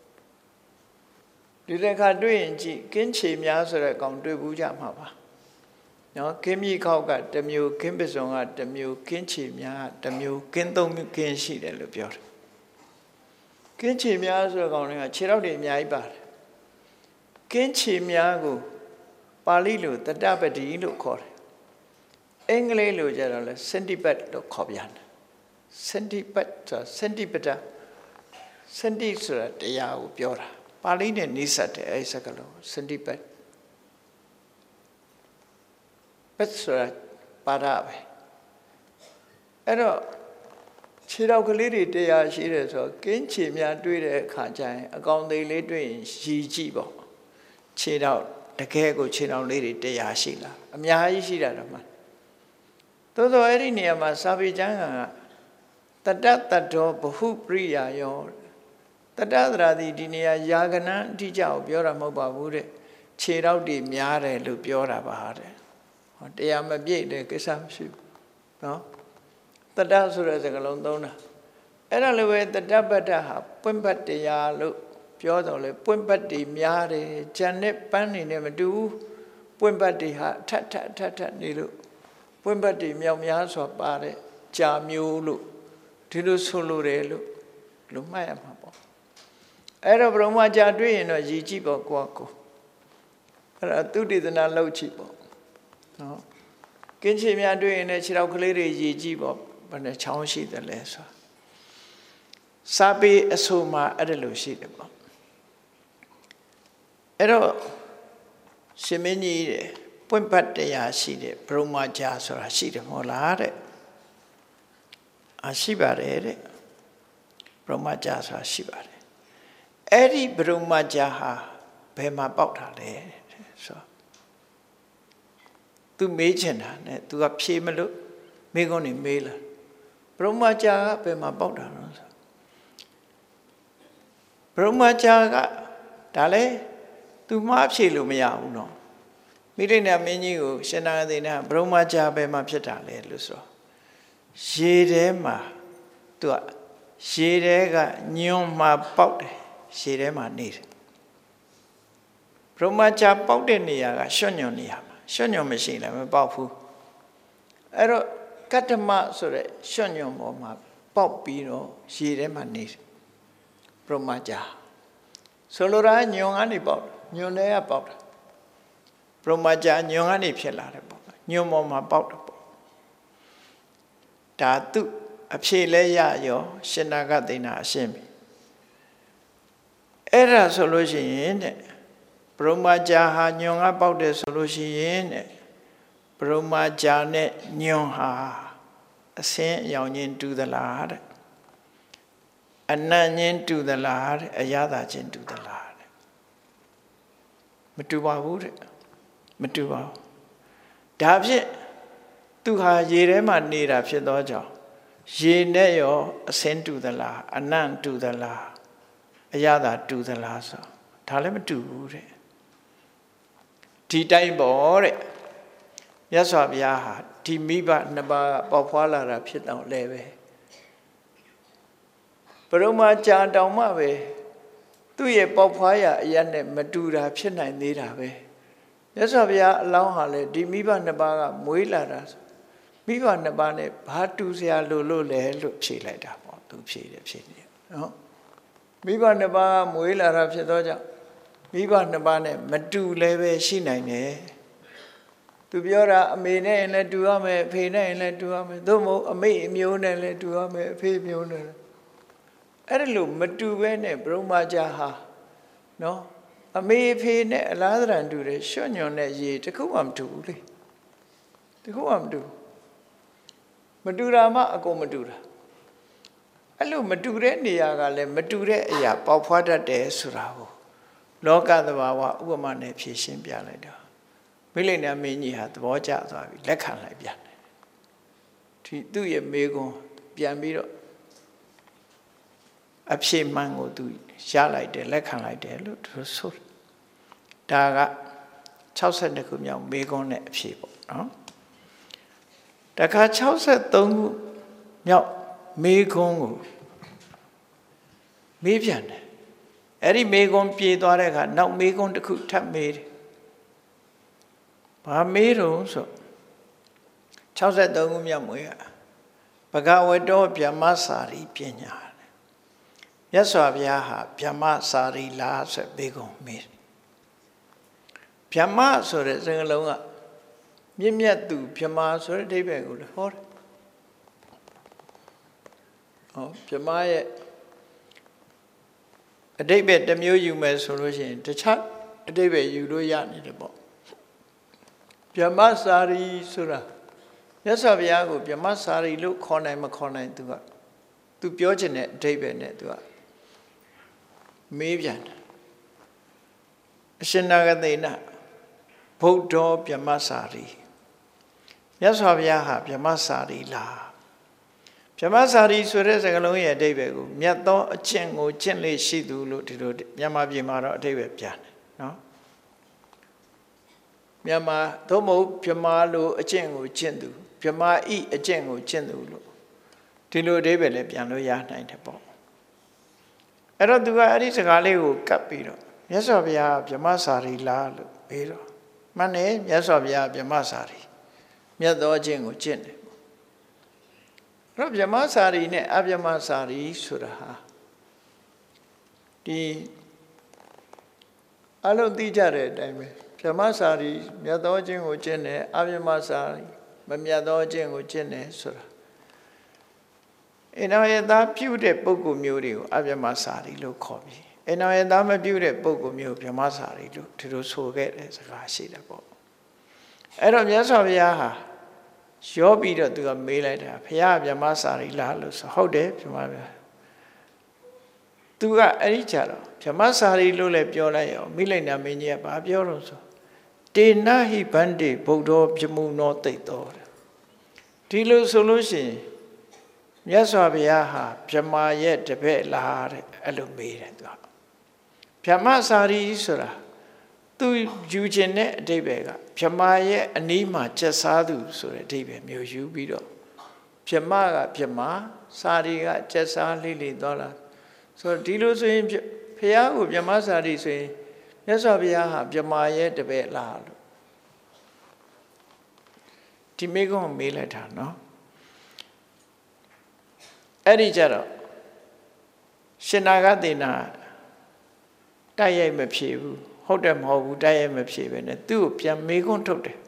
ဒီတစ်ခါတွေ့ရင်ကြည့်ကင်းချေများဆိုတဲ့ကောင်တွေ့ဘူးကြမှာပါနော်ကင်းမြေခေါက်ကတစ်မျိုးကင်းပစုံကတစ်မျိုးကင်းချေများကတစ်မျိုးကင်းသုံးမျိုးကင်းရှိတယ်လို့ပြောတယ်ကင်းချေများဆိုတဲ့ကောင်တွေကခြေထောက်တွေအများကြီးပါတယ်ကင်းချေများကိုပါဠိလိုတတပတိလို့ခေါ်တယ်အင်္ဂလိပ်လိုကျတော့လဲ centipede လို့ခေါ်ပြန်တယ် centipede ဆိုတာ centipede ဆိုတာတရားကိုပြောတာပါဠိနဲ့နှိစက်တယ်အဲဒီစကားလုံး centipede ဘက်ဆိုတာပါရပဲအဲ့တော့ခြေထောက်ကလေးတွေတရားရှိတယ်ဆိုတော့ကင်းခြေများတွေ့တဲ့အခါကျရင်အကောင်သေးလေးတွေ့ရင်ရည်ကြည့်ပေါ့ခြေထောက်တကယ်ကိုခြေထောက်လေးတွေတရားရှိလားအများကြီးရှိတာတော့မှသို့သောအဲ့ဒီနေရာမှာစာပေကျမ်းကတတ္တတ္တောဘဟုပရိယာယောတတ္တသရာတိဒီနေရာယာကနံအတိအကျကိုပြောတာမဟုတ်ပါဘူးတဲ့ခြေထောက်တွေများတယ်လို့ပြောတာပါတဲ့ဟောတရားမပြည့်တဲ့ကိစ္စမရှိဘူးနော်တတ္တဆိုတဲ့စကားလုံးသုံးတာအဲ့ဒါလည်းပဲတတ္တပတ္တဟာပွင့်ပတ်တရားလို့ပြောတော့လေပွင့်ပတ်တွေများတယ်ဉာဏ်နဲ့ပန်းနေနဲ့မတူဘူးပွင့်ပတ်တွေဟာထထနေလို့ပွင့်ပတ်တွေမြောက်များစွာပါတဲ့ကြာမျိုးလို့ဒီလိုဆိုလိုတယ်လို့မှတ်ရမှာပေါ့အဲ့တော့ဘုံမှာကြာတွေ့ရင်တော့ရည်ကြည့်ပေါ့ကိုယ့်ကိုအဲ့ဒါသူတေသနာလှုပ်ကြည့်ပေါ့နော်ကင်းချေများတွေ့ရင်လည်းခြေထောက်ကလေးတွေရည်ကြည့်ပေါ့ဘယ်နဲ့ချောင်းရှိတယ်လဲဆိုစာပေအဆိုမှာအဲ့ဒါလို့ရှိတယ်ပေါ့အဲ့တော့ရှင်မင်းကြီးတဲ့ပွင့်ပတ်တရားရှိတယ်ဘုံမှာကြာဆိုတာရှိတယ်မဟုတ်လားတဲ့ရှိပါတယ်တဲ့ဘုံမှာကြာဆိုတာရှိပါတယ်အဲ့ဒီဘုံမှာကြာဟာဘယ်မှာပေါက်တာလဲဆိုသူမေးချင်တာနဲ့သူကဖြေမလို့မေးခွန်းနေမေးလာဘုံမှာကြာကဘယ်မှာပေါက်တာလဲဆိုဘုံမှာကြာကဒါလဲသူမှားဖြေလို့မရဘူးနော်မိရိဏမင်းကြီးကိုရှင်နာသေနာဘုံမှာကြာဘယ်မှာဖြစ်တာလဲလို့ဆိုရေထဲမှာသူကရေထဲကညွန်မှာပေါက်တယ်ရေထဲမှာနေတယ်ဘုံမှာကြာပေါက်တဲ့နေရာကရွှွညွန်နေရာမှာရွှွညွန်မရှိလည်းမပေါက်ဘူးအဲ့တော့ကတ္တမဆိုတဲ့ရွှွညွန်ပေါ်မှာပေါက်ပြီးတော့ရေထဲမှာနေတယ်ဘုံမှာကြာဆိုလိုတာညွန်ကနေပေါက်ညွန်ထဲကပေါက်တာဘုံမှာကြာညွန်ကနေဖြစ်လာတယ်ပေါ့ညွန်ပေါ်မှာပေါက်တယ်ပေါ့ဒါသူအဖြေလဲရရောရှင်နာဂသိဏအရှင်းပြီအဲ့ဒါဆိုလို့ရှိရင်တဲ့ဘုံမှာကြာဟာညွန်ကပေါက်တယ်ဆိုလို့ရှိရင်တဲ့ဘုံမှာကြာနဲ့ညွန်ဟာအစင်းအရောင်ချင်းတူသလားတဲ့အနံ့ချင်းတူသလားတဲ့အရသာချင်းတူသလားတဲ့မတူပါဘူးတဲ့မတူပါဘူးဒါဖြင့်သူဟာရေထဲမှာနေတာဖြစ်သောကြောင့်ရေနဲ့ရောအစင်းတူသလားအနံ့တူသလားအရသာတူသလားဆိုဒါလည်းမတူဘူးတဲ့ဒီတိုင်းပေါ့တဲ့မြတ်စွာဘုရားဟာဒီမိဘနှစ်ပါးပေါက်ဖွာလာတာဖြစ်တော့လဲပဲဘုရုံမှာကြာတောင်မှပဲသူ့ရဲ့ပေါက်ဖွာရအရက်နဲ့မတူတာဖြစ်နိုင်သေးတာပဲမြတ်စွာဘုရားအလောင်းဟာလေဒီမိဘနှစ်ပါးကမွေးလာတာမိဘနှစ်ပါးနဲ့ဘာတူစရာလို့လဲလို့ဖြေလိုက်တာပေါ့သူဖြေတယ်ဖြေနေနော်မိဘနှစ်ပါးကမွေးလာတာဖြစ်သောကြောင့်မိဘနှစ်ပါးနဲ့မတူလည်းပဲရှိနိုင်တယ်သူပြောတာအမေနဲ့ရင်လည်းတူရမယ်အဖေနဲ့ရင်လည်းတူရမယ်သို့မဟုတ်အမေအမျိုးနဲ့လည်းတူရမယ်အဖေအမျိုးနဲ့အဲ့ဒါလို့မတူပဲနဲ့ဘုံမာကြာဟာနော်အမေအဖေနဲ့အလားတန်တူတယ်ရွှွညွန်တဲ့ရေတခုမှမတူဘူးလေတခုမှမတူမတူတာမှအကုန်မတူတာအဲ့လိုမတူတဲ့နေရာကလည်းမတူတဲ့အရာပေါက်ဖွားတတ်တယ်ဆိုတာကိုလောကသဘာဝဥပမာနဲ့ဖြည့်ရှင်းပြလိုက်တော့မိလိန်နာမင်းကြီးဟာသဘောကျသွားပြီလက်ခံလိုက်ပြန်တယ်ဒီသူ့ရဲ့မေကွန်းပြန်ပြီးတော့အဖြေမှန်ကိုသူရလိုက်တယ်လက်ခံလိုက်တယ်လို့သူဆိုဒါက62ခုမြောက်မေကွန်းနဲ့အဖြေပေါ့နော်တခါ63ခုမြောက်မေကွန်းကိုမေးပြန်တယ်အဲ့ဒီမေကွန်းပြေးသွားတဲ့အခါနောက်မေကွန်းတစ်ခုထပ်မေးတယ်ဘာမေးတော့ဆို63ခုမြောက်မွေးကဘဂဝတောဗျမ္မစာရီပညာမြတ်စွာဘုရားဟာဗျမ္မစာရီလားဆိုဘေကုံမေးဗျမ္မဆိုတဲ့စကားလုံးကမြင့်မြတ်သူဗျမ္မာဆိုတဲ့အဓိပ္ပာယ်ကိုဟောတယ်ဗျမ္မာရဲ့အဓိပ္ပာယ်တစ်မျိုးယူမယ်ဆိုလို့ရှိရင်တခြားအဓိပ္ပာယ်ယူလို့ရနေတယ်ပေါ့ဗျမ္မစာရီဆိုတာမြတ်စွာဘုရားကိုဗြဟ္မစာရီလို့ခေါ်နိုင်မခေါ်နိုင်သူပြောချင်တဲ့အဓိပ္ပာယ်နဲ့သူကမေးပြန်တယ်အရှင်နာဂသေနဗုဒ္ဓောဗြဟ္မစာရီမြတ်စွာဘုရားဟာဗြဟ္မစာရီလားဗြဟ္မစာရီဆိုတဲ့စကားလုံးရဲ့အဓိပ္ပာယ်ကိုမြတ်သောအကျင့်ကိုကျင့်လေရှိသူလို့ဒီလိုမြန်မာပြည်မှာတော့အဓိပ္ပာယ်ပြန်တယ်နော်မြန်မာသို့မဟုတ်ဗြဟ္မာလိုအကျင့်ကိုကျင့်သူဗြဟ္မာဤအကျင့်ကိုကျင့်သူလို့ဒီလိုအဓိပ္ပာယ်လည်းပြန်လို့ရနိုင်တယ်ပေါ့အဲ့တော့သူကအဲ့ဒီစကားလေးကိုကပ်ပြီးတော့မြတ်စွာဘုရားဗြဟ္မစာရီလားလို့မေးတော့မှန်တယ်မြတ်စွာဘုရားဗြဟ္မစာရီမြတ်သောအကျင့်ကိုကျင့်တယ်အဲ့တော့ဗြဟ္မစာရီနဲ့အဗြဟ္မစာရီဆိုတာဟာဒီအလုံးသိကြတဲ့အတိုင်းပဲဗြဟ္မစာရီမြတ်သောအကျင့်ကိုကျင့်တယ်အဗြဟ္မစာရီမမြတ်သောအကျင့်ကိုကျင့်တယ်ဆိုတာအနောယသားပြုတဲ့ပုဂ္ဂိုလ်မျိုးတွေကိုအဗြဟ္မစာရီလို့ခေါ်ပြီးအနောယသားမပြုတဲ့ပုဂ္ဂိုလ်မျိုးဗြဟ္မစာရီလို့ဒီလိုဆိုခဲ့တဲ့စကားရှိတယ်ပေါ့အဲ့တော့မြတ်စွာဘုရားဟာရောပြီးတော့သူကမေးလိုက်တာဘုရားဗြဟ္မစာရီလားလို့ဆိုဟုတ်တယ်ဗြဟ္မဗျာသူကအဲ့ဒီကြတော့ဗြဟ္မစာရီလို့လည်းပြောလိုက်ရောမိလိုက်နာမင်းကြီးကဘာပြောတော့ဆိုတေနဟိဗန္တိဗုဒ္ဓောပြမှုနောတိတ်တော်ဒီလိုဆိုလို့ရှိရင်မြတ်စွာဘုရားဟာဗြဟ္မာရဲ့တပည့်လားတဲ့အဲ့လိုမေးတယ်သူကဗြဟ္မစာရီဆိုတာသူယူခြင်းတဲ့အဓိပ္ပာယ်ကဗြဟ္မာရဲ့အနီးမှာကျက်စားသူဆိုတဲ့အဓိပ္ပာယ်မျိုးယူပြီးတော့ဗြဟ္မာကဗြဟ္မာစာရီကကျက်စားလေးလေးသွားလာဆိုတော့ဒီလိုဆိုရင်ဘုရားကိုဗြဟ္မစာရီဆိုရင်မြတ်စွာဘုရားဟာဗြဟ္မာရဲ့တပည့်လားလို့ဒီမိကုံမေးလိုက်တာနော်အဲ့ဒီကြတော့ရှင်နာဂသေနာတိုက်ရိုက်မဖြေဘူးဟုတ်တယ်မဟုတ်ဘူးတိုက်ရိုက်မဖြေပဲနဲ့သူ့ကိုပြန်မေးခွန်းထုတ်တယ်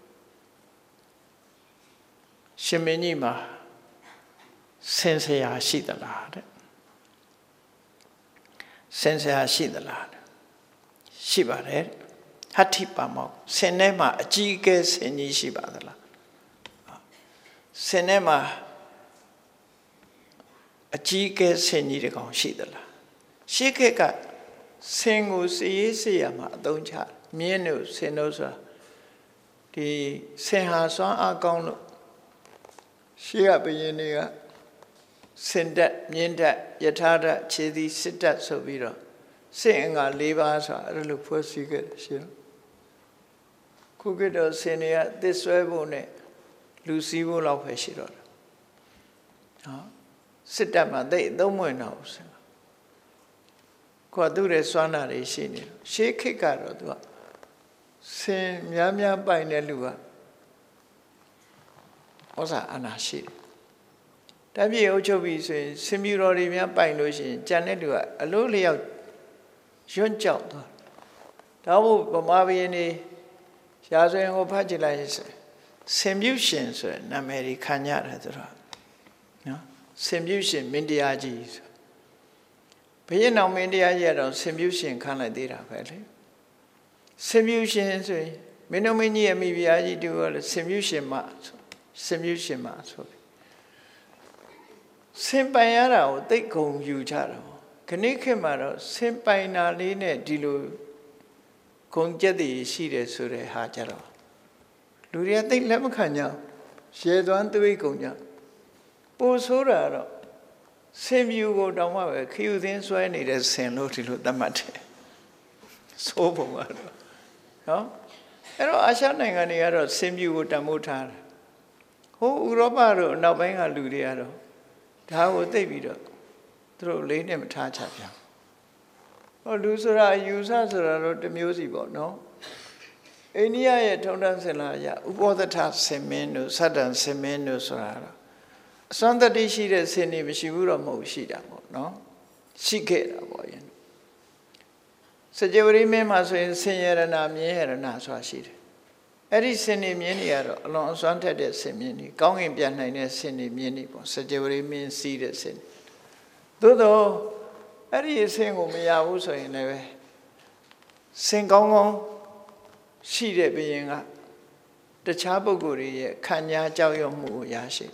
ရှင်မင်းကြီးမှာဆင်ဆရာရှိသလားတဲ့ဆင်ဆရာရှိသလားရှိပါတယ်ဟဋ္ဌိပါမောဆင်ထဲမှာအကြီးအကဲဆင်ကြီးရှိပါသလားဆင်ထဲမှာအကြီးအကဲဆင်ကြီးတကောင်ရှိသလားရှေးခေတ်ကဆင်ကိုစီရေးစီရမှာအသုံးချမြင်းတို့ဆင်တို့ဆိုတာဒီဆင်ဟာစွမ်းအားကောင်းလို့ရှေးကဘုရင်တွေကဆင်တက်မြင်းတက်ယထာတက်ခြေသည်စစ်တက်ဆိုပြီးတော့ဆင်အင်္ဂါ၄ပါးဆိုတာအဲ့လိုဖွဲ့စည်းခဲ့တယ်ရှင်ခုကတော့ဆင်တွေကသစ်ဆွဲဖို့နဲ့လူစည်းဖို့လောက်ပဲရှိတော့တယ်ဟောစစ်တပ်မှာသိသုံးမဝင်တော့ဘူးဆင်ကိုကသူ့ရဲ့စွမ်းနာတွေရှိနေတယ်ရှေးခေတ်ကတော့သူကဆင်များများပိုင်တဲ့လူကဩဇာအာဏာရှိတယ်တပြည့်အုပ်ချုပ်ပြီးဆိုရင်ဆင်မြူတော်တွေများပိုင်လို့ရှိရင်ကြံတဲ့လူကအလို့လျောက်ရွံ့ကြောက်သွားဒါမို့ဗမာဘုရင်တွေရာဇဝင်ကိုဖတ်ကြည့်လိုက်ရင်ဆင်မြူရှင်ဆိုတဲ့နာမည်ကြီးခံကြတယ်ဆိုတော့နော်ဆင်မြူရှင်မင်းတရားကြီးဆိုဘုရင်တော်မင်းတရားကြီးကတော့ဆင်မြူရှင်ခံလိုက်သေးတာပဲလေဆင်မြူရှင်ဆိုရင်မင်းတို့မင်းကြီးရဲ့မိဖုရားကြီးတူကလည်းဆင်မြူရှင်မဆင်မြူရှင်မဆိုပြီးဆင်ပိုင်ရတာကိုသိတ်ဂုံယူကြတာခဏခေတ်မှာတော့ဆင်ပိုင်နာလေးနဲ့ဒီလိုဂုံကျက်တည်ရှိတယ်ဆိုတဲ့ဟာကြတော့လူတွေကသိလက်မခံကြရေသွမ်းသွေးကုန်ကြပိုဆိုးတာတော့ဆင်မြူကိုတောင်မှပဲခယူသင်းဆွဲနေတဲ့ဆင်လို့ဒီလိုသတ်မှတ်တယ်ဆိုးပုံကတော့နော်အဲ့တော့အာရှနိုင်ငံတွေကတော့ဆင်မြူကိုတန်ဖိုးထားတယ်ဟိုဥရောပတို့အနောက်ပိုင်းကလူတွေကတော့ဒါကိုသိပြီးတော့သူတို့လေးနဲ့မထားချပြန်ဟောလူဆိုတာယူဆဆိုတာတော့တစ်မျိုးစီပေါ့နော်အိန္ဒိယရဲ့ထုံတန်းစင်လာရဥပောသထဆင်မင်းတို့သတ္တန်ဆင်မင်းတို့ဆိုတာတော့အစွမ်းတတိရှိတဲ့ဆင်တွေမရှိဘူးတော့မဟုတ်ရှိတာပေါ့နော်ရှိခဲ့တာပေါ့ယင်စကြဝဠာမင်းမှာဆိုရင်ဆင်ရဏမြင်းရဏဆိုတာရှိတယ်အဲ့ဒီဆင်နေမြင်းတွေကတော့အလွန်အစွမ်းထက်တဲ့ဆင်မြင်းတွေကောင်းကင်ပြန်နိုင်တဲ့ဆင်နေမြင်းတွေပေါ့စကြဝဠာမင်းစီးတဲ့ဆင်သို့တော့အဲ့ဒီဆင်ကိုမရဘူးဆိုရင်လည်းဆင်ကောင်းကောင်းရှိတဲ့ဘုရင်ကတခြားပုဂ္ဂိုလ်ရဲ့ခံညာကြောက်ရွံ့မှုကိုရရှိ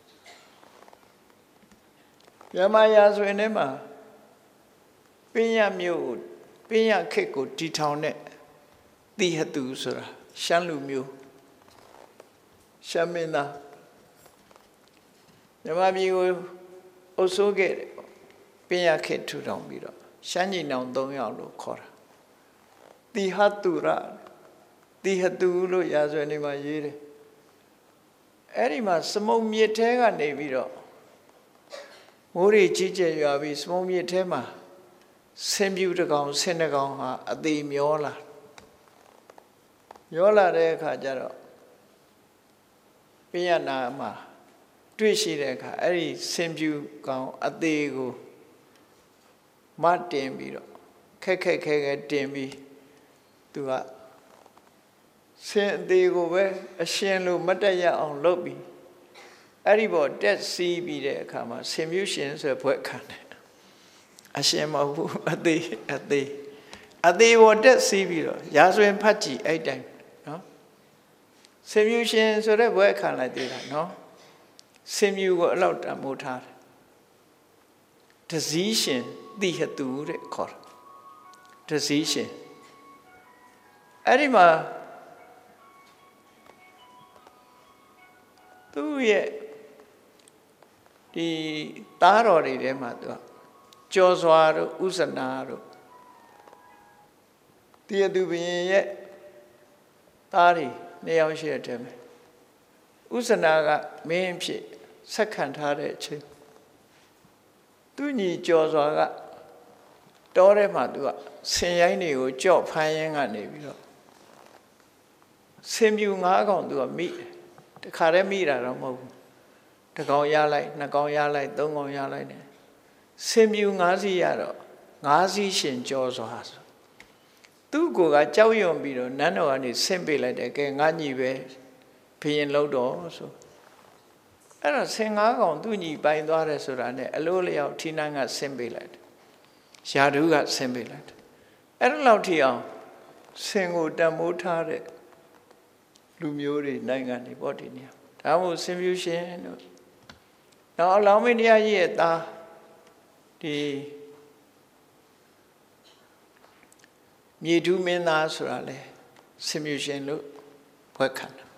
မြမရာဆိုရင်လည်းမှာပင်ရမျိုးပင်ရခေတ်ကိုတီထောင်တဲ့တိဟတုဆိုတာရှမ်းလူမျိုးရှမ်းမင်းသားမြမပြည်ကိုအုပ်စိုးခဲ့တယ်ပင်ရခေတ်ထူထောင်ပြီးတော့ရှမ်းညီနောင်3ယောက်လို့ခေါ်တာတိဟတုရတိဟတုလို့ရာဇဝင်တွေမှာရေးတယ်အဲ့ဒီမှာစမုံမြစ်ထဲကနေပြီးတော့မိုးတွေကြီးကျယ်ရွာပြီးစမုံမြစ်ထဲမှာဆင်ပြူတစ်ကောင်ဆင်တစ်ကောင်ဟာအသေးမျောလာတဲ့အခါကျတော့ပြရနာမှာတွေ့ရှိတဲ့အခါအဲ့ဒီဆင်ပြူကောင်အသေးကိုမတင်ပြီးတော့ခက်တင်ပြီးသူကဆင်အသေးကိုပဲအရှင်လို့မတက်ရအောင်လုပ်ပြီးအဲ့ဒီပေါ်တက်စီးပြီးတဲ့အခါမှာဆင်မြူရှင်ဆိုဘွဲ့ခံတယ်အရှင်မဟုတ်ဘူးအသေးပေါ်တက်စီးပြီးတော့ရာဇဝင်ဖတ်ကြည့်အဲ့တိုင်းနော်ဆင်မြူရှင်ဆိုတဲ့ဘွဲ့ခံလိုက်သေးတာနော်ဆင်မြူကိုအလောက်တန်မိုးထားတယ်တစည်းရှင်တိဟတုတဲ့ခေါ်တာတစည်းရှင်အဲ့ဒီမှာသူ့ရဲ့ဒီသားတော်တွေထဲမှာသူကကျော်စွာတို့ဥဇနာတို့တိယသူဘုရင်ရဲ့သားတွေ2ယောက်ရှိတဲ့မှာဥဇနာကမင်းဖြစ်ဆက်ခံထားတဲ့အချိန်သူညီကျော်စွာကတောထဲမှာသူကဆင်ရိုင်းတွေကိုကြော့ဖမ်းရင်းကနေပြီးတော့ဆင်ပြူ9ကောင်သူကမိတခါတည်းမိတာတော့မဟုတ်ဘူး1ကောင်ရလိုက်2ကောင်ရလိုက်3ကောင်ရလိုက်တယ်ဆင်ပြူ9စီးရတော့9စီးရှင်ကျော်စွာဆိုသူ့ကိုယ်ကကြောက်ရွံ့ပြီးတော့နန်းတော်ကနေဆင့်ပေးလိုက်တယ်ကဲငါညီပဲဘုရင်လို့တော့ဆိုအဲ့တော့ဆင်9ကောင်သူ့ညီပိုင်သွားတယ်ဆိုတာနဲ့အလိုလျောက်ထီနန်းကဆင့်ပေးလိုက်တယ်ယာဒုကဆင့်ပေးလိုက်တယ်အဲ့ဒါလောက်ထိအောင်ဆင်ကိုတန်မိုးထားတဲ့လူမျိုးတွေနိုင်ငံတွေပေါ့ဒီနေရာဒါမှမဟုတ်ဆင်ပြူရှင်တို့နောက်အလောင်းမင်းတရားကြီးရဲ့သားဒီမြေတူးမင်းသားဆိုတာလေဆင်ပြူရှင်လို့ဘွဲ့ခံတာ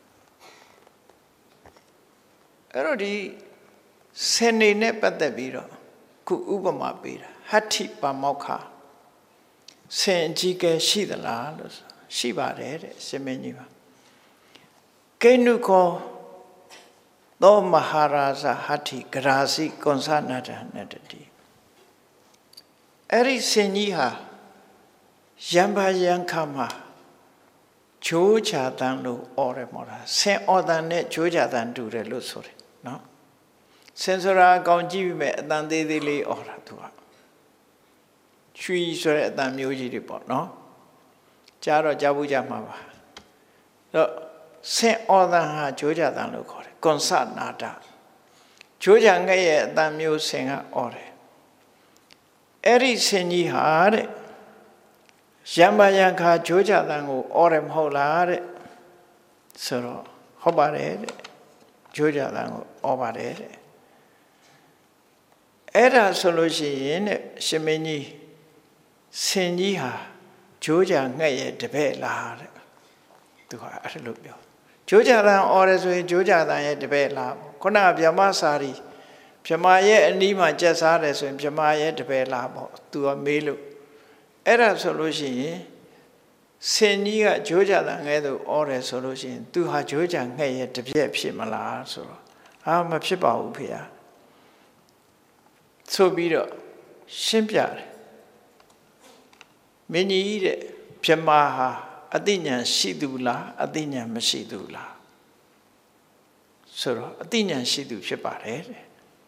အဲ့တော့ဒီဆင်နေနဲ့ပတ်သက်ပြီးတော့ခုဥပမာပေးတာဟတ္ထိပါမောက္ခဆင်အကြီးကဲရှိသလားလို့ရှိပါတယ်တဲ့ရှင်မင်းကြီးပါကိဏုခောသောမဟာရာဇဟတ္ထိဂရာစီကွန်ဆာနာတနတတိအဲ့ဒီဆင်ကြီးဟာရံပါရံခါမှာချိုးချတန်လို့ဩရမောတာဆင်ဩတန်နဲ့ချိုးချတန်တူတယ်လို့ဆိုတယ်နော်ဆင်စရာကောင်းကြည့်ပြီးမဲ့အတန်သေးသေးလေးဩတာသူကချွီဆိုတဲ့အတန်မျိုးကြီးတွေပေါ့နော်ကြားတော့ကြားဘူးကြမှာပါတော့ဆင်ဩတန်ဟာချိုးချတန်လို့ခေါ်တယ်ကွန်ဆာနာတာချိုးချငဲ့ရဲ့အတန်မျိုးဆင်ကဩတယ်အဲ့ဒီဆင်ကြီးဟာတဲ့ရံပါရံခါချိုးချတန်ကိုဩရမဟုတ်လားတဲ့ဆိုတော့ဟုတ်ပါတယ်တဲ့ချိုးချတန်ကိုဩပါတယ်တဲ့အဲ့ဒါဆိုလို့ရှိရင်တဲ့ရှင်မင်းကြီးဆင်ကြီးဟာချိုးချငှက်ရဲ့တပည့်လားတဲ့သူကအဲ့လိုပြောချိုးချတန်ဩရဆိုရင်ချိုးချတန်ရဲ့တပည့်လားခုနကဗြဟ္မစာရီဗြဟ္မာရဲ့အနီးမှာကျက်စားတယ်ဆိုရင်ဗြဟ္မာရဲ့တပည့်လားပေါ့သူကမေးလို့အဲ့ဒါဆိုလို့ရှိရင်ဆင်ကြီးကဂျိုးကြတာငဲသူဩတယ်ဆိုလို့ရှိရင်သူဟာဂျိုးကြငှက်ရဲ့တပြက်ဖြစ်မလားဆိုတော့မဖြစ်ပါဘူးဖေဟာဆိုပြီးတော့ရှင်းပြတယ်မင်းကြီးတဲ့ဗြဟ္မာဟာအသိဉာဏ်ရှိသူလားအသိဉာဏ်မရှိသူလားဆိုတော့အသိဉာဏ်ရှိသူဖြစ်ပါတယ်တဲ့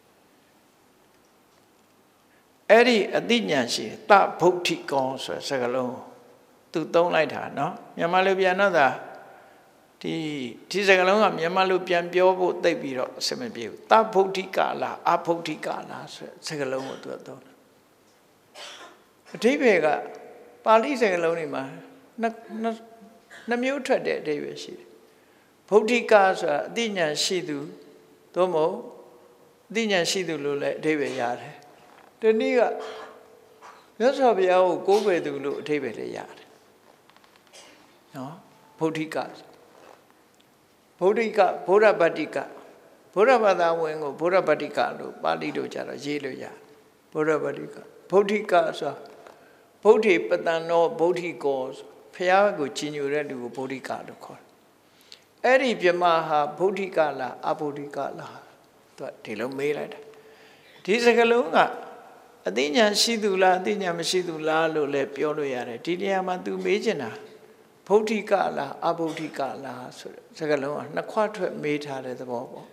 အဲ့ဒီအသိဉာဏ်ရှိတဗုဒ္ဓိကောဆိုတဲ့စကားလုံးသူသုံးလိုက်တာနော်မြန်မာလိုပြန်တော့ဒါဒီစကားလုံးကမြန်မာလိုပြန်ပြောဖို့သိပြီးတော့အဆင်မပြေဘူးတဗုဒ္ဓိကလားအဗုဒ္ဓိကလားဆိုတဲ့စကားလုံးကိုသူကသုံးတယ်အဓိပ္ပာယ်ကပါဠိစကားလုံးတွေမှာနှစ်မျိုးထွက်တဲ့အဓိပ္ပာယ်ရှိတယ်ဗုဒ္ဓိကဆိုတာအသိဉာဏ်ရှိသူသို့မဟုတ်အသိဉာဏ်ရှိသူလို့လည်းအဓိပ္ပာယ်ရတယ်ဒီနည်းကမြတ်စွာဘုရားကိုကိုးကွယ်သူလို့အဓိပ္ပာယ်လည်းရတယ်နော်ဗုဒ္ဓိကဗုဒ္ဓိကဗုဒ္ဓပတ္တိကဗုဒ္ဓဘာသာဝင်ကိုဗုဒ္ဓပတ္တိကလို့ပါဠိလိုကြတော့ရေးလို့ရဗုဒ္ဓပတ္တိကဗုဒ္ဓိကဆိုတာဗုဒ္ဓေပတန်နောဗုဒ္ဓိကောဘုရားကိုကြီးညိုတဲ့လူကိုဗုဒ္ဓိကလို့ခေါ်တယ်အဲ့ဒီပြမဟာဗုဒ္ဓိကလားအဗုဒ္ဓိကလားသူဒီလိုမေးလိုက်တာဒီစကားလုံးကအသိဉာဏ်ရှိသူလားအသိဉာဏ်မရှိသူလားလို့လည်းပြောလို့ရတယ်ဒီနေရာမှာ तू မေးချင်တာဗုဒ္ဓိကလားအဗုဒ္ဓိကလားဆိုတဲ့စကားလုံးကနှစ်ခွထွက်မေးထားတဲ့သဘောပေါ့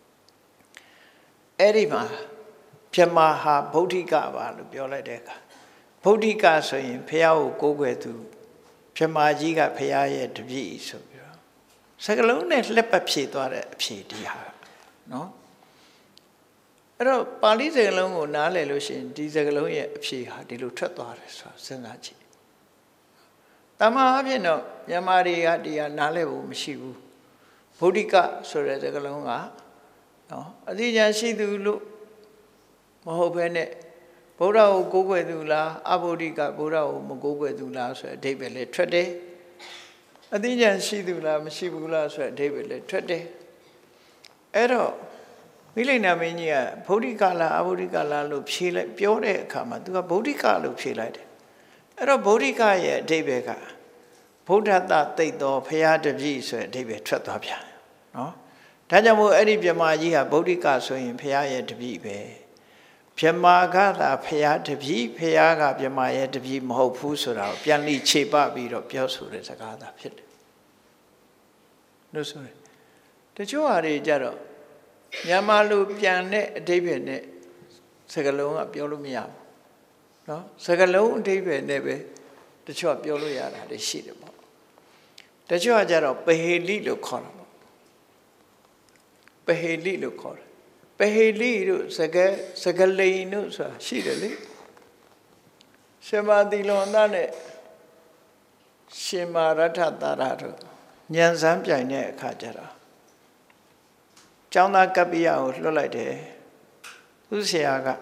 အဲ့ဒီမှာပြမဟာဗုဒ္ဓိကပါလို့ပြောလိုက်တဲ့အခါဗုဒ္ဓိကဆိုရင်ဘုရားကိုကိုးကွယ်သူပြမကြီးကဘုရားရဲ့တပည့်ဆိုပြီးတော့စကားလုံးနဲ့လက်ပတ်ဖြေသွားတဲ့အဖြေဒီဟာနော်အဲ့တော့ပါဠိစကားလုံးကိုနားလည်လို့ရှိရင်ဒီစကားလုံးရဲ့အဖြေဟာဒီလိုထွက်သွားတယ်ဆိုတာစဉ်းစားကြည့်တမန်အဖြစ်တော့မြန်မာတွေကဒီဟာနားလည်ဖို့မရှိဘူးဗုဒ္ဓိကဆိုတဲ့စကားလုံးကနော်အသိဉာဏ်ရှိသူလို့မဟုတ်ဘဲနဲ့ဗုဒ္ဓကိုကိုးကွယ်သူလားအဗုဒ္ဓိကဗုဒ္ဓကိုမကိုးကွယ်သူလားဆိုတဲ့အဓိပ္ပာယ်လေးထွက်တယ်အသိဉာဏ်ရှိသူလားမရှိဘူးလားဆိုတဲ့အဓိပ္ပာယ်လေးထွက်တယ်အဲ့တော့မိလိန်နာမင်းကြီးကဗုဒ္ဓိကလားအဗုဒ္ဓိကလားလို့ဖြေလိုက်ပြောတဲ့အခါမှာသူကဗုဒ္ဓိကလို့ဖြေလိုက်တယ်အဲ့တော့ဗုဒ္ဓိကရဲ့အဓိပ္ပာယ်ကဗုဒ္ဓတသိတော်ဘုရားတပည့်ဆိုတဲ့အဓိပ္ပာယ်ထွက်သွားပြန်နော်ဒါကြောင့်မို့အဲ့ဒီမြမကြီးဟာဗုဒ္ဓိကဆိုရင်ဘုရားရဲ့တပည့်ပဲမြမကသာဘုရားတပည့်ဘုရားကမြမရဲ့တပည့်မဟုတ်ဘူးဆိုတာကိုပြန်လိခြေပပြီးတော့ပြောဆိုတဲ့စကားသာဖြစ်တယ်လို့ဆိုရင်တချို့ဟာတွေကြတော့မြန်မာလူပြန်တဲ့အဓိပ္ပာယ်နဲ့စကားလုံးကပြောလို့မရဘူးเนาะစကားလုံးအဓိပ္ပာယ်နဲ့ပဲတချို့ကပြောလို့ရတာတွေရှိတယ်ပေါ့တချို့ကကြတော့ပဟေလိလို့ခေါ်တာပေါ့ပဟေလိလို့ခေါ်တယ်ပဟေလိတို့စကားလိန်တို့ဆိုတာရှိတယ်လေရှင်မာတိလွန်သားနဲ့ရှင်မာရထတာရတို့ဉာဏ်စမ်းပြိုင်တဲ့အခါကျတော့ကျောင်းသားကပ္ပိယကိုလွှတ်လိုက်တယ်သူဆရာက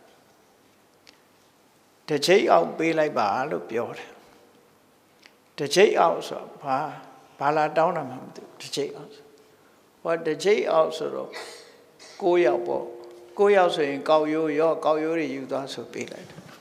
တစ်ချိတ်အောင်ပေးလိုက်ပါလို့ပြောတယ်တစ်ချိတ်အောင်ဆိုဘာလာတောင်းတာမှမသိဘူးတစ်ချိတ်အောင်ဟောတစ်ချိတ်အောင်ဆိုတော့9ယောက်ပေါ့9ယောက်ဆိုရင်ကောက်ရိုးရောကောက်ရိုးတွေယူသွားဆိုပေးလိုက်တယ်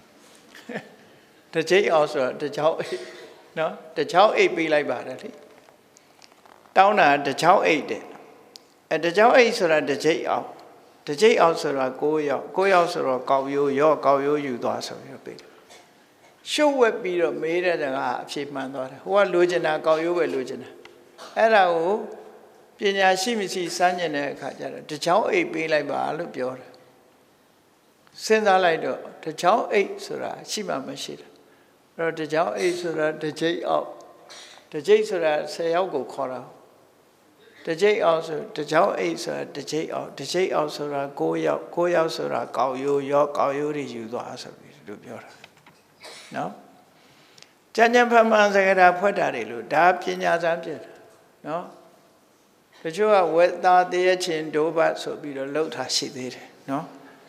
တစ်ချိတ်အောင်ဆိုတော့တစ်ချောင်းအိတ်နော်တစ်ချောင်းအိတ်ပေးလိုက်ပါတယ်လေတောင်းတာတစ်ချောင်းအိတ်တဲ့တကြောင်အိတ်ဆိုတာတစ်ကြိတ်အောင်တစ်ကြိတ်အောင်ဆိုတာ9ယောက်ဆိုတော့ကောက်ရိုးရောကောက်ရိုးယူသွားဆိုပြီးပေးတယ်ရှုပ်ဝက်ပြီးတော့မေးတဲ့ကအဖြေမှန်သွားတယ်ဟိုကလိုချင်တာကောက်ရိုးပဲလိုချင်တာအဲ့ဒါကိုပညာရှိမရှိစမ်းကျင်တဲ့အခါကျတော့တစ်ကြောင်အိတ်ပေးလိုက်ပါလို့ပြောတယ်စဉ်းစားလိုက်တော့တစ်ကြောင်အိတ်ဆိုတာရှိမှမရှိတာအဲ့တော့တစ်ကြောင်အိတ်ဆိုတာတစ်ကြိတ်အောင်တစ်ကြိတ်ဆိုတာ10ယောက်ကိုခေါ်တာတစ်ကြိတ်အောင်ဆိုတစ်ကြောင်အိတ်ဆိုတာတစ်ကြိတ်အောင်ဆိုတာ9ယောက်ဆိုတာကောက်ရိုးရောကောက်ရိုးတွေယူသွားဆိုပြီးလို့ပြောတာနော်ကျန်ကျန်ဖန်ဖန်စကားတာဖွက်တာတွေလို့ဒါပညာစမ်းဖြစ်တာနော်တချို့ကဝေသာတရချင်းဒိုးဘတ်ဆိုပြီးတော့လှုပ်ထားရှိသေးတယ်နော်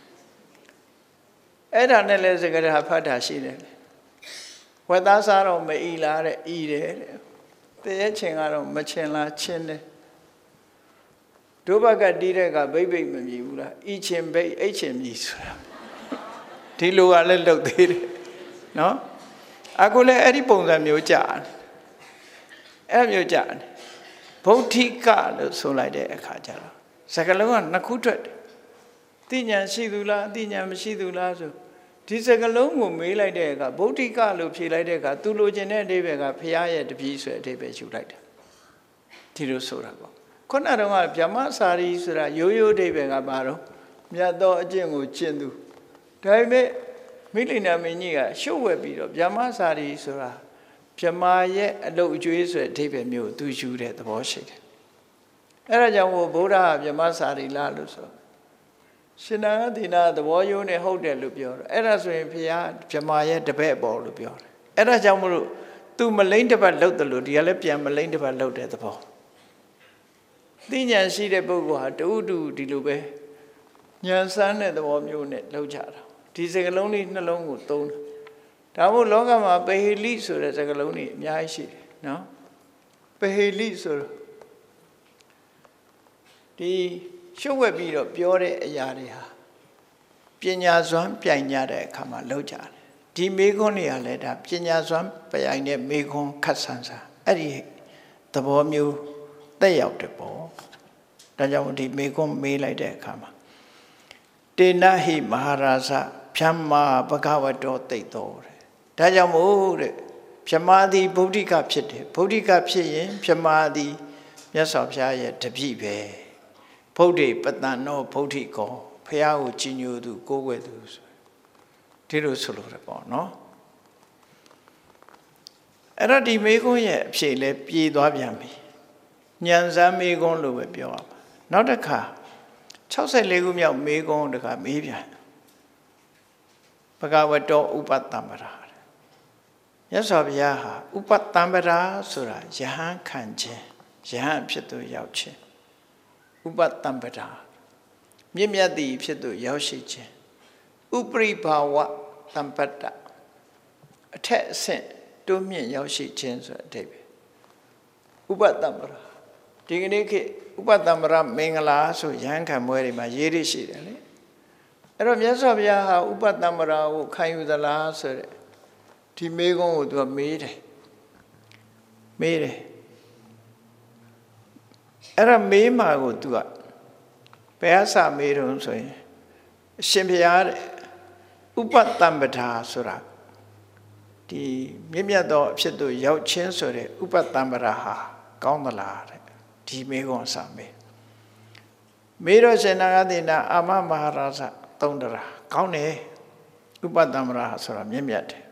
အဲ့ဒါနဲ့လည်းစကားတာဖတ်တာရှိတယ်ဝေသာစားတော့မအီလားတဲ့ဤတယ်တရချင်းကတော့မချင်လားချင်းတယ်ဒုဘကတီးတဲ့ကဘိတ်မမြည်ဘူးလားဤချင်းဘိတ်အိတ်ချင်းမြည်ဆိုတာဒီလိုကလည်းလုပ်သေးတယ်နော်အခုလည်းအဲ့ဒီပုံစံမျိုးကြာအဲ့မျိုးကြာဗုဒ္ဓိကလို့ဆိုလိုက်တဲ့အခါကျတော့စကားလုံးကနှစ်ခုထွက်တယ်သိဉာဏ်ရှိသူလားအသိဉာဏ်မရှိသူလားဆိုဒီစကားလုံးကိုမေးလိုက်တဲ့အခါဗုဒ္ဓိကလို့ဖြေလိုက်တဲ့အခါသူလိုချင်တဲ့အဓိပ္ပာယ်ကဘုရားရဲ့တပည့်ဆိုတဲ့အဓိပ္ပာယ်ယူလိုက်တယ်ဒီလိုဆိုတာပေါ့ခုနကတော့ဗျမစာရီဆိုတာရိုးရိုးအဓိပ္ပာယ်ကဘာတော့မြတ်သောအကျင့်ကိုကျင့်သူဒါပေမဲ့မိလိန်နာမင်းကြီးကရှုပ်ဝက်ပြီးတော့ဗျမစာရီဆိုတာဗျမရဲ့အလုတ်အကျွေးဆိုတဲ့အဓိပ္ပာယ်မျိုးသူယူတဲ့သဘောရှိတယ်အဲ့ဒါကြောင့်မို့ဗုဒ္ဓကဗျမစာရီလားလို့ဆိုရှင်နာသီနာသဘောယုံနဲ့ဟုတ်တယ်လို့ပြောတယ်အဲ့ဒါဆိုရင်ဘုရားဗျမရဲ့တပည့်ပေါ်လို့ပြောတယ်အဲ့ဒါကြောင့်မို့လို့သူမလိမ့်တစ်ပတ်လှုပ်တယ်လို့ဒီကလည်းပြန်မလိမ့်တစ်ပတ်လှုပ်တဲ့သဘောသိဉာဏ်ရှိတဲ့ပုဂ္ဂိုလ်ဟာတူဒီလိုပဲဉာဏ်စမ်းတဲ့သဘောမျိုးနဲ့လောက်ကြတာဒီစကလုံးလေးနှလုံးကိုသုံးတာဒါမို့လောကမှာပဟေလိဆိုတဲ့စကလုံးတွေအများကြီးရှိတယ်နော်ပဟေလိဆိုတော့ဒီရှုပ်ဝက်ပြီးတော့ပြောတဲ့အရာတွေဟာပညာစွမ်းပြိုင်ကြတဲ့အခါမှာလောက်ကြတယ်ဒီမေခွန်းတွေကလည်းဒါပညာစွမ်းပြိုင်တဲ့မေခွန်းခတ်ဆန်းစားအဲ့ဒီသဘောမျိုးတက်ရောက်တယ်ပေါ့ဒါကြောင့်ဒီမေခွန်းမေးလိုက်တဲ့အခါမှာတေနဟိမဟာရာဇဖြမ္မာဘဂဝတောတိတ်တော်တဲ့ဒါကြောင့်မို့တဲ့ဖြမာသည်ဗုဒ္ဓိကဖြစ်တယ်ဗုဒ္ဓိကဖြစ်ရင်ဖြမာသည်မြတ်စွာဘုရားရဲ့တပည့်ပဲဗုဒ္ဓေပတန်နောဗုဒ္ဓိကောဘုရားကိုကြည်ညိုသူကိုးကွယ်သူဒီလိုဆိုလို့ရပေါ့နော်အဲ့တော့ဒီမေခွန်းရဲ့အဖြေလဲပြေသွားပြန်ပြီဉာဏ်စမ်းမေခွန်းလို့ပဲပြောရပါနောက်တစ်ခါ64ခုမြောက်မေခွန်းတခါမေးပြန်ဘဂဝတောဥပတ္တမရာမြတ်စွာဘုရားဟာဥပတ္တမရာဆိုတာယဟန်ခံခြင်းယဟန်ဖြစ်သူရောက်ခြင်းဥပတ္တမရာမြင့်မြတ်သည်ဖြစ်သူရောက်ရှိခြင်းဥပရိဘာဝတံပတ္တအထက်အဆင့်တိုးမြင့်ရောက်ရှိခြင်းဆိုတဲ့အဓိပ္ပာယ်ဥပတ္တမရာဒီကနေ့ခေတ်ဥပတ္တမရမင်္ဂလာဆိုရဟန်းခံပွဲတွေမှာရေးရရှိတယ်လေအဲ့တော့မြတ်စွာဘုရားဟာဥပတ္တမရာကိုခံယူသလားဆိုတဲ့ဒီမေးခွန်းကိုသူကမေးတယ်အဲ့ဒါမေးမှာကိုသူကဘယ်အစမေးတော့ဆိုရင်အရှင်ဘုရားတဲ့ဥပတ္တမတာဆိုတာဒီမြင့်မြတ်သောအဖြစ်သို့ရောက်ခြင်းဆိုတဲ့ဥပတ္တမရာဟာကောင်းသလားတဲ့ဒီမေခွန်းအစမေတော့ရှင်နာဂတိနာအာမမဟာရာဇသုံးတရာကောင်းတယ်ဥပတ္တမရာဆိုတာမြင့်မြတ်တယ်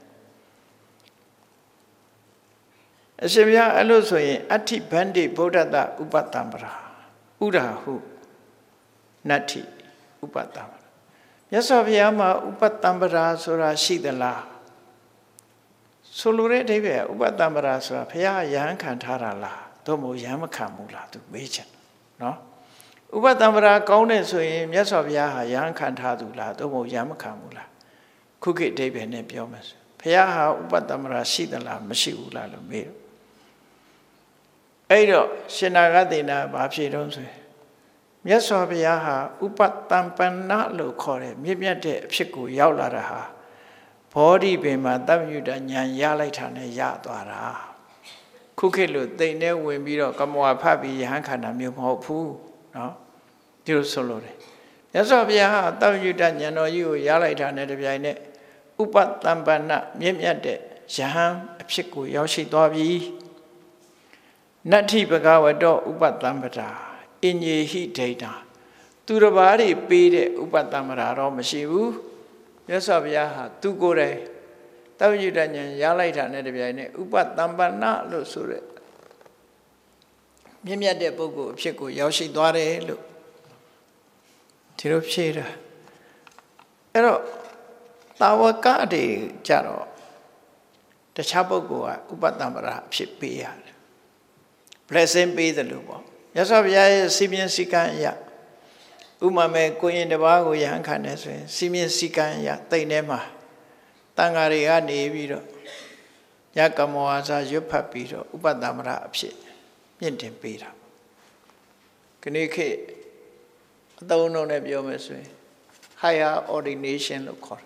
အရှင်ဘုရားအဲ့လိုဆိုရင်အဋ္ဌိဗန္တိဗုဒ္ဓတဥပတ္တမရာဥဒာဟုနတ္ထိဥပတ္တမရာမြတ်စွာဘုရားမှာဥပတ္တမရာဆိုတာရှိသလားဆိုလိုတဲ့အဓိပ္ပာယ်ဥပတ္တမရာဆိုတာဘုရားယဟန်ခံထားတာလားသို့မဟုတ်ယဟန်မခံဘူးလားသူမေးချင်နော်ဥပတ္တမရာကောင်းတယ်ဆိုရင်မြတ်စွာဘုရားဟာယဟန်ခံထားသူလားသို့မဟုတ်ယဟန်မခံဘူးလားခုခေတ်အဓိပ္ပာယ်နဲ့ပြောမယ်ဆိုဘုရားဟာဥပတ္တမရာရှိသလားမရှိဘူးလားလို့မေးတော့အဲ့တော့ရှင်နာဂတိနာဘာဖြေတော့ဆိုမြတ်စွာဘုရားဟာဥပတ္တံပန္နလို့ခေါ်တယ်မြင့်မြတ်တဲ့အဖြစ်ကိုရောက်လာတာဟာဘောဓိပင်မှာတပ္ပယုတဉာဏ်ရလိုက်တာနဲ့ရသွားတာခုခေတ်လို့တိမ်နဲ့ဝင်ပြီးတော့ကမောဖတ်ပြီးယဟန်ခန္ဓာမျိုးမဟုတ်ဘူးเนาะဒီလိုဆိုလို့တယ်မြတ်စွာဘုရားဟာတပ္ပယုတဉာဏ်တော်ကြီးကိုရလိုက်တာနဲ့တပြိုင်နက်ဥပတ္တံပန္နမြင့်မြတ်တဲ့ယဟန်အဖြစ်ကိုရောက်ရှိသွားပြီနတ္ထိဘဂဝတောဥပတ္တမတာအင်ညေဟိဒိဋ္ဌာသူတစ်ပါးတွေပေးတဲ့ဥပတ္တမတာတော့မရှိဘူးမြတ်စွာဘုရားဟာသူကိုယ်တိုင်တပ္ပယုတဉာဏ်ရလိုက်တာနဲ့တပြိုင်နက်ဥပတ္တံပန္နလို့ဆိုတဲ့မြင့်မြတ်တဲ့ပုဂ္ဂိုလ်အဖြစ်ကိုရောက်ရှိသွားတယ်လို့ဒီလိုဖြေတာအဲ့တော့တာဝကတွေကြတော့တခြားပုဂ္ဂိုလ်ကဥပတ္တမတာအဖြစ်ပေးရတယ်blessing ပေးတယ်လို့ပေါ့မြတ်စွာဘုရားရဲ့စီမင်းစည်းကမ်းအရဥမာမဲ့ကိုရင်တစ်ပါးကိုယဟန်ခံတယ်ဆိုရင်စီမင်းစည်းကမ်းအရတိတ်ထဲမှာတန်ဃာတွေကနေပြီးတော့ညကမောဟာစာရွတ်ဖတ်ပြီးတော့ဥပတ္တမရအဖြစ်မြင့်တင်ပေးတာခဏခေတ်အသုံးအနှုန်းနဲ့ပြောမယ်ဆိုရင် higher ordination လို့ခေါ်တယ်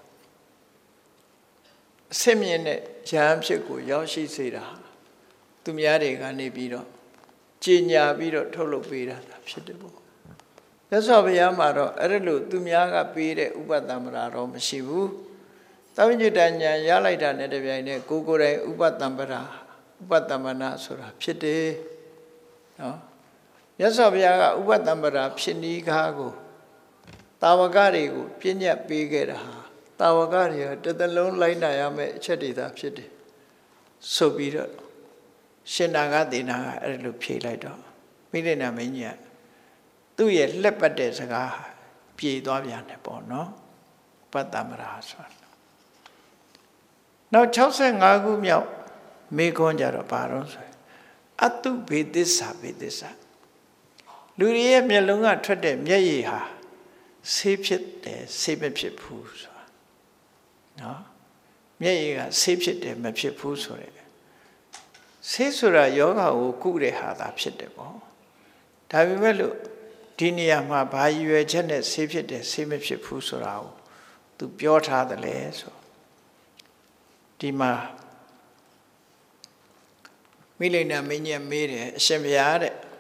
အစစ်မြင့်တဲ့ယဟန်ဖြစ်ကိုရောက်ရှိစေတာသူများတွေကနေပြီးတော့ကျင်ညာပြီးတော့ထုတ်လုပ်ပေးတာဖြစ်တယ်ပေါ့မြတ်စွာဘုရားမှာတော့အဲ့လိုသူများကပေးတဲ့ဥပတ္တမရာတော့မရှိဘူးသဗ္ဗညုတဉာဏ်ရလိုက်တာနဲ့တပြိုင်နက်ကိုယ်တိုင်ဥပတ္တမရာဥပတ္တမနာဆိုတာဖြစ်တယ်နော်မြတ်စွာဘုရားကဥပတ္တမရာဖြစ်နီးကားကိုတာဝကတွေကိုပြည့်ညတ်ပေးခဲ့တာဟာတာဝကတွေကတစ်သလုံးလိုက်နာရမယ့်အချက်တွေသာဖြစ်တယ်ဆိုပြီးတော့ရှင်နာဂသေနာကအဲ့လိုဖြေလိုက်တော့မိလိနာမင်းကြီးကသူ့ရဲ့လက်ပတ်တဲ့စကားပြေသွားပြန်တယ်ပေါ့နော်ပတ္တမရာဆိုတာနောက်65ခုမြောက်မေခွန်းကြတော့ဘာတော့ဆိုအတုဘေသစ္စာဘေသစ္စာလူတွေရဲ့မျက်လုံးကထွက်တဲ့မျက်ရည်ဟာဆေးဖြစ်တယ်ဆေးမဖြစ်ဘူးဆိုတာနော်မျက်ရည်ကဆေးဖြစ်တယ်မဖြစ်ဘူးဆိုရဲဆေးဆိုတာယောဂကိုကုတဲ့ဟာသာဖြစ်တယ်ပေါ့ဒါပေမဲ့လို့ဒီနေရာမှာဘာရွယ်ချက်နဲ့ဆေးဖြစ်တယ်ဆေးမဖြစ်ဘူးဆိုတာကိုသူပြောထားတယ်လေဆိုဒီမှာမိလိန်နာမင်းကြီးမေးတယ်အရှင်ဘုရား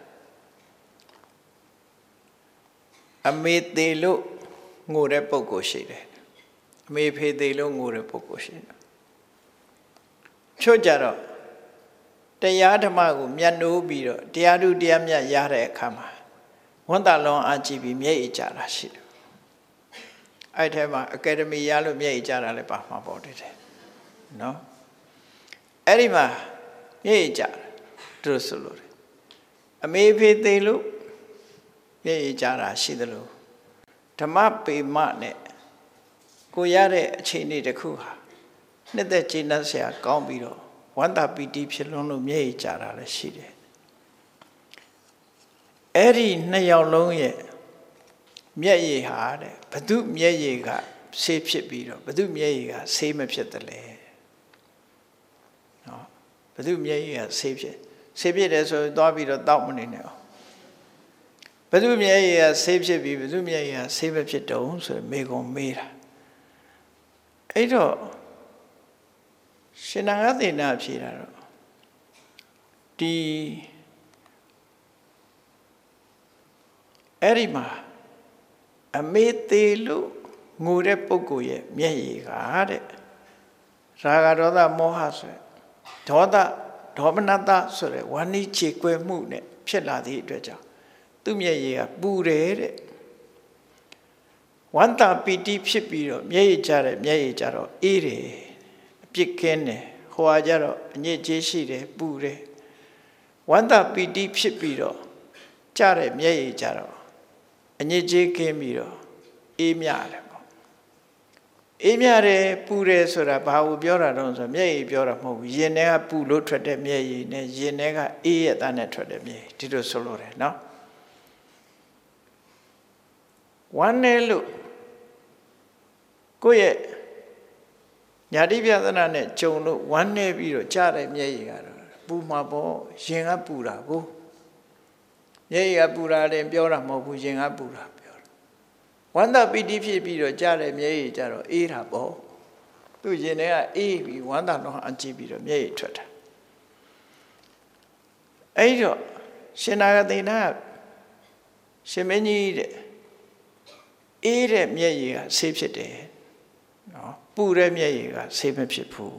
တဲ့အမေသေးလို့ငိုတဲ့ပုဂ္ဂိုလ်ရှိတယ်အမေဖေသေးလို့ငိုတဲ့ပုဂ္ဂိုလ်ရှိတယ်ချွတ်ကြတော့တရားဓမ္မကိုမျက်နှိုးပြီးတော့တရားသူတရားမြတ်ရတဲ့အခါမှာဝန်တာလွန်အားကြည့်ပြီးမျက်ရည်ကျတာရှိတယ်အဲ့ထဲမှာအကယ်ဒမီရလို့မျက်ရည်ကျတာလည်းပါမှာပေါ့တဲ့နော်အဲ့ဒီမှာမျက်ရည်ကျသူတို့ဆိုလို့အမေဖေသေးလို့မျက်ရည်ကျတာရှိသလိုဓမ္မပေမနဲ့ကိုရတဲ့အခြေအနေတစ်ခုဟာနှစ်သက်ကျေနပ်စရာကောင်းပြီးတော့ဝန္တာပီတိဖြစ်လွန်းလို့မျက်ရည်ကျတာလည်းရှိတယ်အဲ့ဒီနှစ်ယောက်လုံးရဲ့မျက်ရည်ဟာတဲ့ဘသူမျက်ရည်ကဆေးဖြစ်ပြီးတော့ဘသူမျက်ရည်ကဆေးမဖြစ်တယ်လေနော်ဘသူမျက်ရည်ကဆေးဖြစ်တယ်ဆိုရင်သွားပြီးတော့တောက်မနေနဲ့ဘသူမျက်ရည်ကဆေးဖြစ်ပြီးဘသူမျက်ရည်ကဆေးမဖြစ်တုံးဆိုရင်မေကွန်မေးတာအဲ့တော့ရှင်နာဂသေနာဖြေတာတော့ဒီအဲ့ဒီမှာအမေသေးလို့ငိုတဲ့ပုဂ္ဂိုလ်ရဲ့မျက်ရည်ကတဲ့ရာဂဒေါသမောဟဆိုဒေါသဒေါမနတဆိုတဲ့ဝါနိချေကွယ်မှုနဲ့ဖြစ်လာသည့်အတွက်ကြောင့်သူ့မျက်ရည်ကပူတယ်တဲ့ဝန္တာပီတိဖြစ်ပြီးတော့မျက်ရည်ကျတဲ့မျက်ရည်ကျတော့အေးတယ်အပြစ်ကင်းတယ်ဟိုဟာကျတော့အညစ်အကြေးရှိတယ်ပူတယ်ဝန္တာပီတိဖြစ်ပြီးတော့ကျတဲ့မျက်ရည်ကျတော့အညစ်အကြေးကင်းပြီးတော့အေးမြတယ်ပေါ့အေးမြတယ်ပူတယ်ဆိုတာဘာကိုပြောတာတော့ဆိုမျက်ရည်ပြောတာမဟုတ်ဘူးရင်ထဲကပူလို့ထွက်တဲ့မျက်ရည်နဲ့ရင်ထဲကအေးရတဲ့နဲ့ထွက်တဲ့မျက်ရည်ဒီလိုဆိုလို့တယ်နော်ဝမ်းနေလို့ကိုယ့်ရဲ့ညာတိပြဿနာနဲ့ကြုံလို့ဝမ်းနေပြီးတော့ကြားတဲ့မျက်ရည်ကတော့ပူမှာပေါ့ရင်ကပူတာကိုမျက်ရည်ကပူတာလည်းပြောတာမဟုတ်ဘူးရင်ကပူတာပြောတာဝမ်းသာပီတိဖြစ်ပြီးတော့ကြားတဲ့မျက်ရည်ကြတော့အေးတာပေါ့သူရင်ထဲကအေးပြီးဝမ်းသာတော့အကြည့်ပြီးတော့မျက်ရည်ထွက်တာအဲ့တော့ရှင်နာဂသေနာရှင်မင်းကြီးတဲ့အေးတဲ့မျက်ရည်ကဆေးဖြစ်တယ်နော်ပူတဲ့မျက်ရည်ကဆေးမဖြစ်ဘူး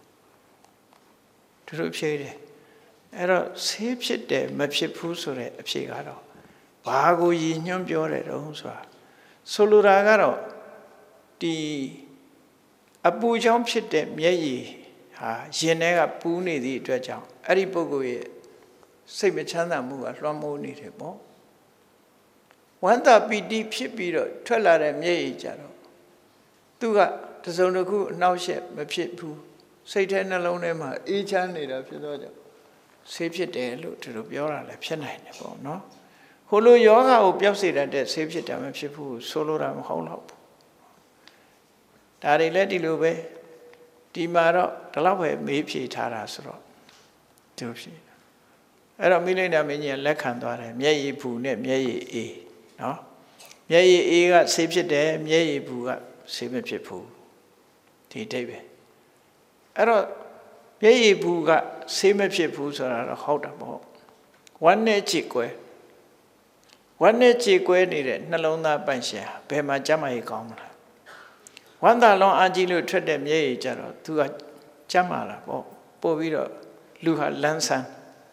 သူတို့ဖြေတယ်အဲ့တော့ဆေးဖြစ်တယ်မဖြစ်ဘူးဆိုတဲ့အဖြေကတော့ဘာကိုရည်ညွှန်းပြောတယ်တုံးဆိုတာဆိုလိုတာကတော့ဒီအပူကြောင့်ဖြစ်တဲ့မျက်ရည်ဟာရင်ထဲကပူနေသည့်အတွက်ကြောင့်အဲ့ဒီပုဂ္ဂိုလ်ရဲ့စိတ်မချမ်းသာမှုကလွှမ်းမိုးနေတယ်ပေါ့ဝန္တာပီတိဖြစ်ပြီးတော့ထွက်လာတဲ့မျက်ရည်ကြတော့သူကတစုံတစ်ခုအနှောက်အယှက်မဖြစ်ဘူးစိတ်ထဲနှလုံးထဲမှာအေးချမ်းနေတာဖြစ်တော့ကြောင့်ဆေးဖြစ်တယ်လို့သူတို့ပြောတာလည်းဖြစ်နိုင်တယ်ပေါ့နော်ဟိုလိုယောဂကိုပျောက်စေတတ်တဲ့ဆေးဖြစ်တယ်မဖြစ်ဘူးဆိုလိုတာမဟုတ်တော့ဘူးဒါတွေလည်းဒီလိုပဲဒီမှာတော့ဒီလောက်ပဲမေးဖြေထားတာဆိုတော့သူဖြေအဲ့တော့မိလိမ့်နာမင်းကြီးလက်ခံသွားတယ်မျက်ရည်ဘူးနဲ့မျက်ရည်အေးနော်မျက်ရည်အေးကဆေးဖြစ်တယ်မျက်ရည်ဘူးကဆေးမဖြစ်ဘူးဒီအဓိပ္ပာယ်အဲ့တော့မျက်ရည်ဘူးကဆေးမဖြစ်ဘူးဆိုတာတော့ဟုတ်တာပေါ့ဝမ်းနဲ့ကြည်ကွယ်ဝမ်းနဲ့ကြည်ကွယ်နေတဲ့နှလုံးသားပိုင်ရှင်ဘယ်မှာကျမ်းမာရေးကောင်းမလားဝမ်းသာလုံးအာကြည့်လို့ထွက်တဲ့မျက်ရည်ကြတော့သူကကျမ်းမာတာပေါ့ပို့ပြီးတော့လူဟာလန်းဆန်း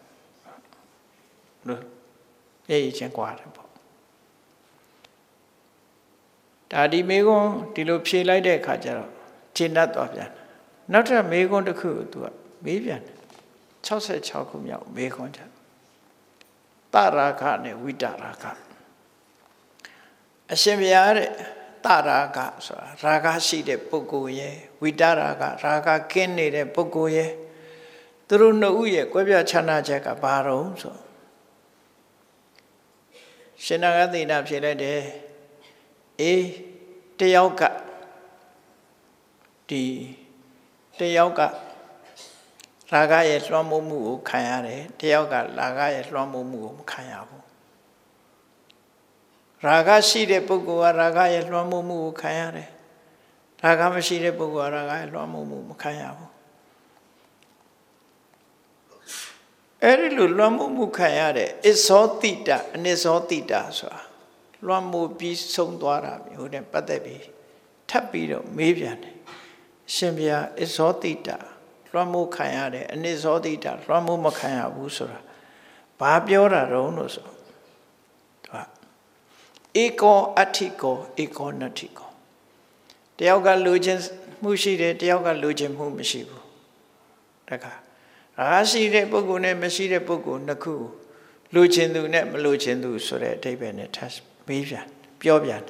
လို့မျက်ရည်ချင်းကွာတယ်ပေါ့ဒါဒီမေကွန်းဒီလိုဖြေလိုက်တဲ့အခါကျတော့ရှင်းတတ်သွားပြန်နောက်ထပ်မေကွန်းတစ်ခုကိုသူကမေးပြန်တယ်66ခုမြောက်မေကွန်းကြတရာဂနဲ့ဝိတရာဂအရှင်ဘုရားတဲ့တရာဂဆိုတာရာဂရှိတဲ့ပုဂ္ဂိုလ်ရဲ့ဝိတရာဂရာဂကင်းနေတဲ့ပုဂ္ဂိုလ်ရဲ့သူတို့နှစ်ဦးရဲ့ကွဲပြားခြားနာချက်ကဘာတော့ဆိုရှင်နာဂတိနာဖြေလိုက်တယ်အေးတယောက်ကတယောက်ကရာဂရဲ့လွှမ်းမိုးမှုကိုခံရတယ်တယောက်ကရာဂရဲ့လွှမ်းမိုးမှုကိုမခံရဘူးရာဂရှိတဲ့ပုဂ္ဂိုလ်ကရာဂရဲ့လွှမ်းမိုးမှုကိုခံရတယ်ရာဂမရှိတဲ့ပုဂ္ဂိုလ်ကရာဂရဲ့လွှမ်းမိုးမှုမခံရဘူးအဲ့ဒီလိုလွှမ်းမိုးမှုခံရတဲ့အစ္စောတိတအနိသောတိတဆိုတာလွှမ်းမိုးပြီးဆုံးသွားတာမျိုးနဲ့ပတ်သက်ပြီးထပ်ပြီးတော့မေးပြန်တယ်အရှင်ဘုရားအစ္စောတိတလွှမ်းမိုးခံရတယ်အနိသောတိတလွှမ်းမိုးမခံရဘူးဆိုတာဘာပြောတာတုံးလို့ဆိုဧကောအဋ္ဌိကောဧကောနတ္ထိကောတယောက်ကလူချင်းမှုရှိတယ်တယောက်ကလူချင်းမှုမရှိဘူးတခါရာရှိတဲ့ပုဂ္ဂိုလ်နဲ့မရှိတဲ့ပုဂ္ဂိုလ်နှစ်ခုလူချင်းသူနဲ့မလူချင်းသူဆိုတဲ့အဓိပ္ပာယ်နဲ့ထပ်မေးပြန်ပြောပြန်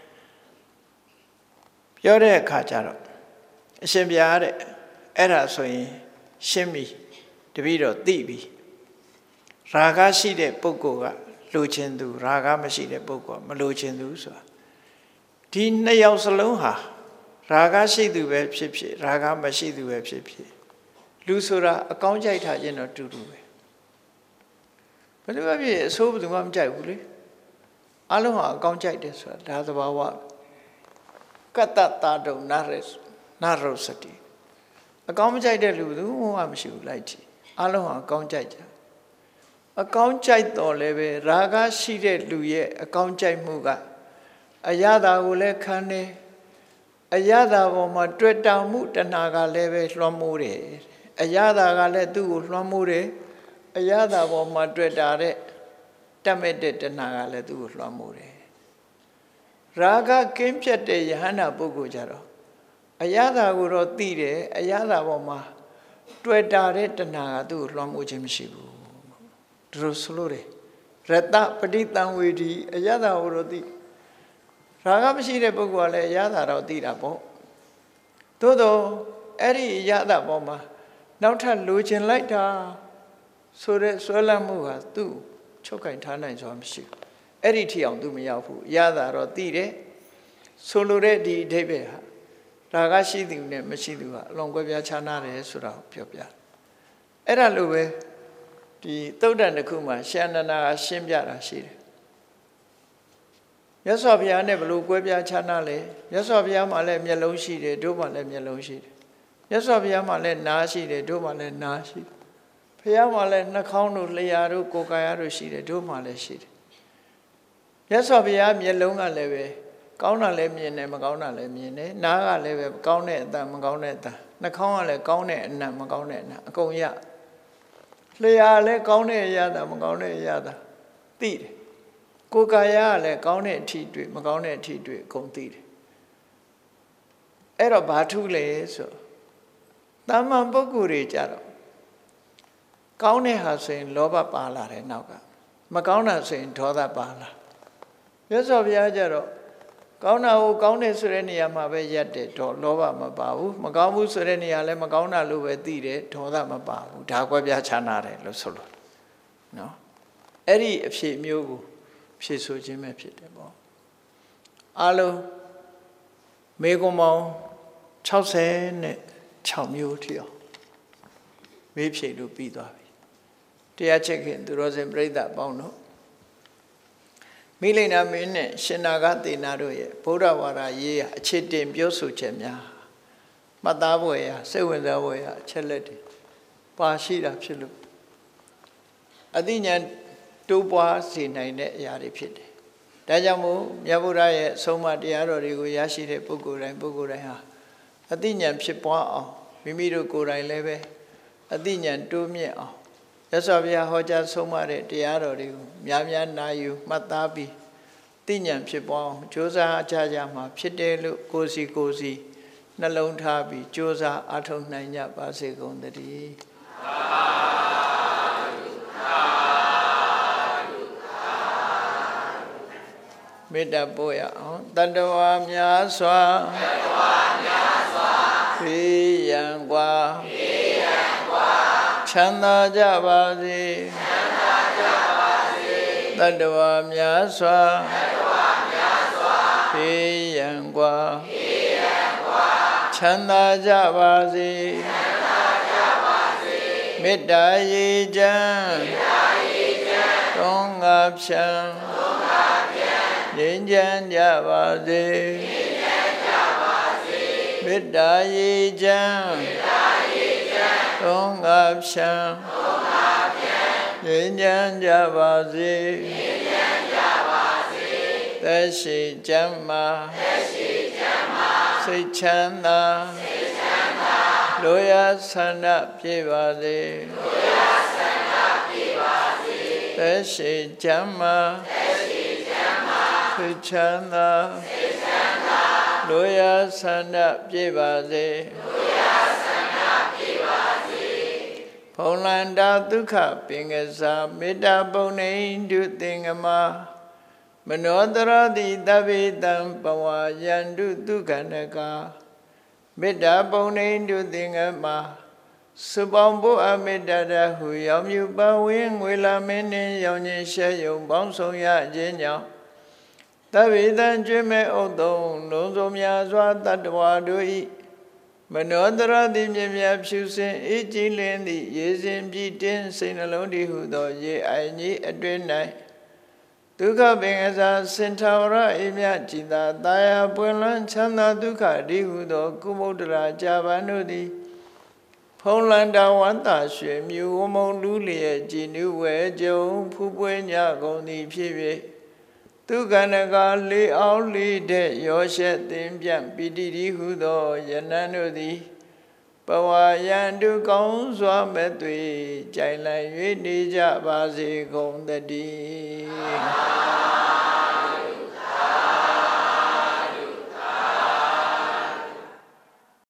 ပြောတဲ့အခါကျတော့အရှင်ဘုရားတဲ့အဲ့ဒါဆိုရင်ရှင်းပြီတပည့်တော်သိပြီရာဂရှိတဲ့ပုဂ္ဂိုလ်ကလူချင်းသူရာဂမရှိတဲ့ပုဂ္ဂိုလ်မလူချင်းသူဆိုတာဒီနှစ်ယောက်စလုံးဟာရာဂရှိသူပဲဖြစ်ဖြစ်ရာဂမရှိသူပဲဖြစ်ဖြစ်လူဆိုတာအကောင်းကြိုက်ထားခြင်းတော့တူတူပဲဘယ်လိုပဲဖြစ်အဆိုးဘယ်သူမှမကြိုက်ဘူးလေအလုံးဟာအကောင်းကြိုက်တယ်ဆိုတာဒါသဘာဝကတ္တတာတုံနာရုစတိအကောင်းမကြိုက်တဲ့လူသူမှမရှိဘူးလိုက်ကြည့်အလုံးဟာအကောင်းကြိုက်ကြအကောင်းကြိုက်တော်လည်းပဲရာဂရှိတဲ့လူရဲ့အကောင်းကြိုက်မှုကအရသာကိုလည်းခံတယ်အရသာပေါ်မှာတွေ့တာမှုတဏှာကလည်းပဲလွှမ်းမိုးတယ်အရသာကလည်းသူ့ကိုလွှမ်းမိုးတယ်အရသာပေါ်မှာတွေ့တာတဲ့တတ်မဲ့တဲ့တဏှာကလည်းသူ့ကိုလွှမ်းမိုးတယ်ရာဂကင်းပြတ်တဲ့ယဟန္တာပုဂ္ဂိုလ်ကြတော့အရသာကိုတော့သိတယ်အရသာပေါ်မှာတွေ့တာတဲ့တဏှာကသူ့ကိုလွှမ်းမိုးခြင်းမရှိဘူးဒီလိုဆိုလို့တယ်ရတပဋိတံဝေဒီအရသာကိုတော့သိရာဂမရှိတဲ့ပုဂ္ဂိုလ်ကလည်းအရသာတော့သိတာပေါ့သို့တော့အဲ့ဒီအရသာပေါ်မှာနောက်ထပ်လိုချင်လိုက်တာဆိုတဲ့ဆွဲလန်းမှုဟာသူ့ချုပ်ကင်ထားနိုင်စွာမရှိဘူးအဲ့ဒီထိအောင်သူမရောက်ဘူးရတာတော့သိတယ်ဆိုလိုတဲ့ဒီအဓိပ္ပာယ်ဟာရာဂရှိသူနဲ့မရှိသူဟာအလွန်ကွဲပြားခြားနားတယ်ဆိုတာကိုပြောပြအဲ့ဒါလိုပဲဒီသုတ်တန်တစ်ခုမှာရှန္ဒနာရှင်းပြတာရှိတယ်မြတ်စွာဘုရားနဲ့ဘယ်လိုကွဲပြားခြားနားလဲမြတ်စွာဘုရားမှာလည်းမျက်လုံးရှိတယ်တို့မှာလည်းမျက်လုံးရှိတယ်မြတ်စွာဘုရားမှာလည်းနားရှိတယ်တို့မှာလည်းနားရှိတယ်ဘုရားမှာလည်းနှာခေါင်းတို့လျှာတို့ကိုယ်ကာယတို့ရှိတယ်တို့မှာလည်းရှိတယ်မြတ်စွာဘုရားမျက်လုံးကလည်းပဲကောင်းတာလည်းမြင်တယ်မကောင်းတာလည်းမြင်တယ်နားကလည်းပဲကောင်းတဲ့အတန်မကောင်းတဲ့အတန်နှာခေါင်းကလည်းကောင်းတဲ့အနံ့မကောင်းတဲ့အနံ့အကုန်ရလျှာလည်းကောင်းတဲ့အရာတာမကောင်းတဲ့အရာတာသိတယ်ကိုယ်ကာယကလည်းကောင်းတဲ့အထီးတွေ့မကောင်းတဲ့အထီးတွေ့အကုန်သိတယ်အဲ့တော့ဘာထူးလဲဆိုတာမန်ပုဂ္ဂိုလ်တွေကြတော့ကောင်းတဲ့ဟာဆိုရင်လောဘပါလာတယ်နောက်ကမကောင်းတာဆိုရင်ဒေါသပါလာမြတ်စွာဘုရားကြတော့ကောင်းတာကိုကောင်းတယ်ဆိုတဲ့နေရာမှာပဲရက်တယ်တော့လောဘမပါဘူးမကောင်းဘူးဆိုတဲ့နေရာလည်းမကောင်းတာလို့ပဲသိတယ်ဒေါသမပါဘူးဒါကွဲပြားခြားနာတယ်လို့ဆိုလို့နော်အဲ့ဒီအဖြစ်မျိုးကိုဖြည့်ဆိုခြင်းပဲဖြစ်တယ်ပေါ့အလုံးမေကွန်ပေါင်း66မျိုးထိအောင်မေးဖြေလို့ပြီးသွားပြီတရားချက်ခင်သူတော်စင်ပြိဿအပေါင်းတို့မိလိန်နာမင်းနဲ့ရှင်နာဂသေနာတို့ရဲ့ဗုဒ္ဓဝါဒရေးရာအခြေတင်ပြောဆိုချက်များမှတ်သားဖို့ရာစိတ်ဝင်စားဖို့ရာအချက်လက်တွေပါရှိတာဖြစ်လို့အသိဉာဏ်တိုးပွားစေနိုင်တဲ့အရာတွေဖြစ်တယ်။ဒါကြောင့်မို့မြတ်ဗုဒ္ဓရဲ့အဆုံးအမတရားတော်တွေကိုရရှိတဲ့ပုဂ္ဂိုလ်တိုင်းဟာအသိဉာဏ်ဖြစ်ပွားအောင်မိမိတို့ကိုယ်တိုင်လည်းပဲအသိဉာဏ်တိုးမြင့်အောင်ရသော်ဘုရားဟောကြားဆုံးမတဲ့တရားတော်တွေကိုများများနာယူမှတ်သားပြီးသိဉာဏ်ဖြစ်ပွားအောင်ကြိုးစားကြမှာဖြစ်တယ်လို့ကိုယ်စီနှလုံးထားပြီးကြိုးစားအားထုတ်နိုင်ကြပါစေကုန်သတည်းမေတ္တာပို့ရအောင်တတ္တဝါများစွာဖေးရန်กว่าချမ်းသာကြပါစေတတ္တဝါများစွာဖေးရန်กว่าချမ်းသာကြပါစေမေတ္တာရေချမ်းသုံးငါဖြံငြိမ်းချမ်းကြပါစေမေတ္တာရေချမ်းသုံးငါဖြံငြိမ်းချမ်းကြပါစေသက်ရှိကျမ်းမာစိတ်ချမ်းသာလိုရာဆန္ဒပြည့်ပါစေသက်ရှိကျမ်းမာစိတ်ချမ်းသာလိုရာဆန္ဒပြည့်ပါစေဘုံလန္တာဒုက္ခပင်ကစားမေတ္တာပုံနေတုသင်္ကမမနောတရတိတဗ္ဗေတံပဝါယန္တုဒုက္ခနကမေတ္တာပုံနေတုသင်္ကမစုပေါင်းဖို့အမေတ္တာတဟုရောင်မြူပါဝင်းငွေလာမင်းနှင့်ရောင်ခြင်းရှဲယုံပေါင်းဆောင်ရခြင်းကြောင့်တဗ္ဗေတံကျွေးမဲ့ဥဒ္ဒုံလုံးစုံများစွာတတ္တဝါတို့၏မနောတရတိမြင်မြဖြူစင်အေးကြည်လင်းသည့်ရေစဉ်ပြည့်တင်းစိတ်နှလုံးတည်ဟုသောရေအိုင်ကြီးအတွင်း၌ဒုက္ခပင်ကစားစင်ထာဝရအေမြကြည်သာတာယာပွင့်လန်းချမ်းသာဒုက္ခဒီဟုသောကုမုဒ္ဒရာကြာပန်တို့သည်ဖုံးလန္တာဝန္တာရွှေမြူဝမုံလူလျက်ကြည်နုဝဲကြုံဖူးပွဲညကုန်သည်ဖြစ်၍ဒုက္ခနကလေးအောင်လေးတဲ့ရောရှက်သင်ပြန့်ပိတိတိဟုသောယနံတို့သည်ပဝါယန္တုကောင်းစွာမဲ့သွေကြိုင်လိုက်၍နေကြပါစေကုန်တည်း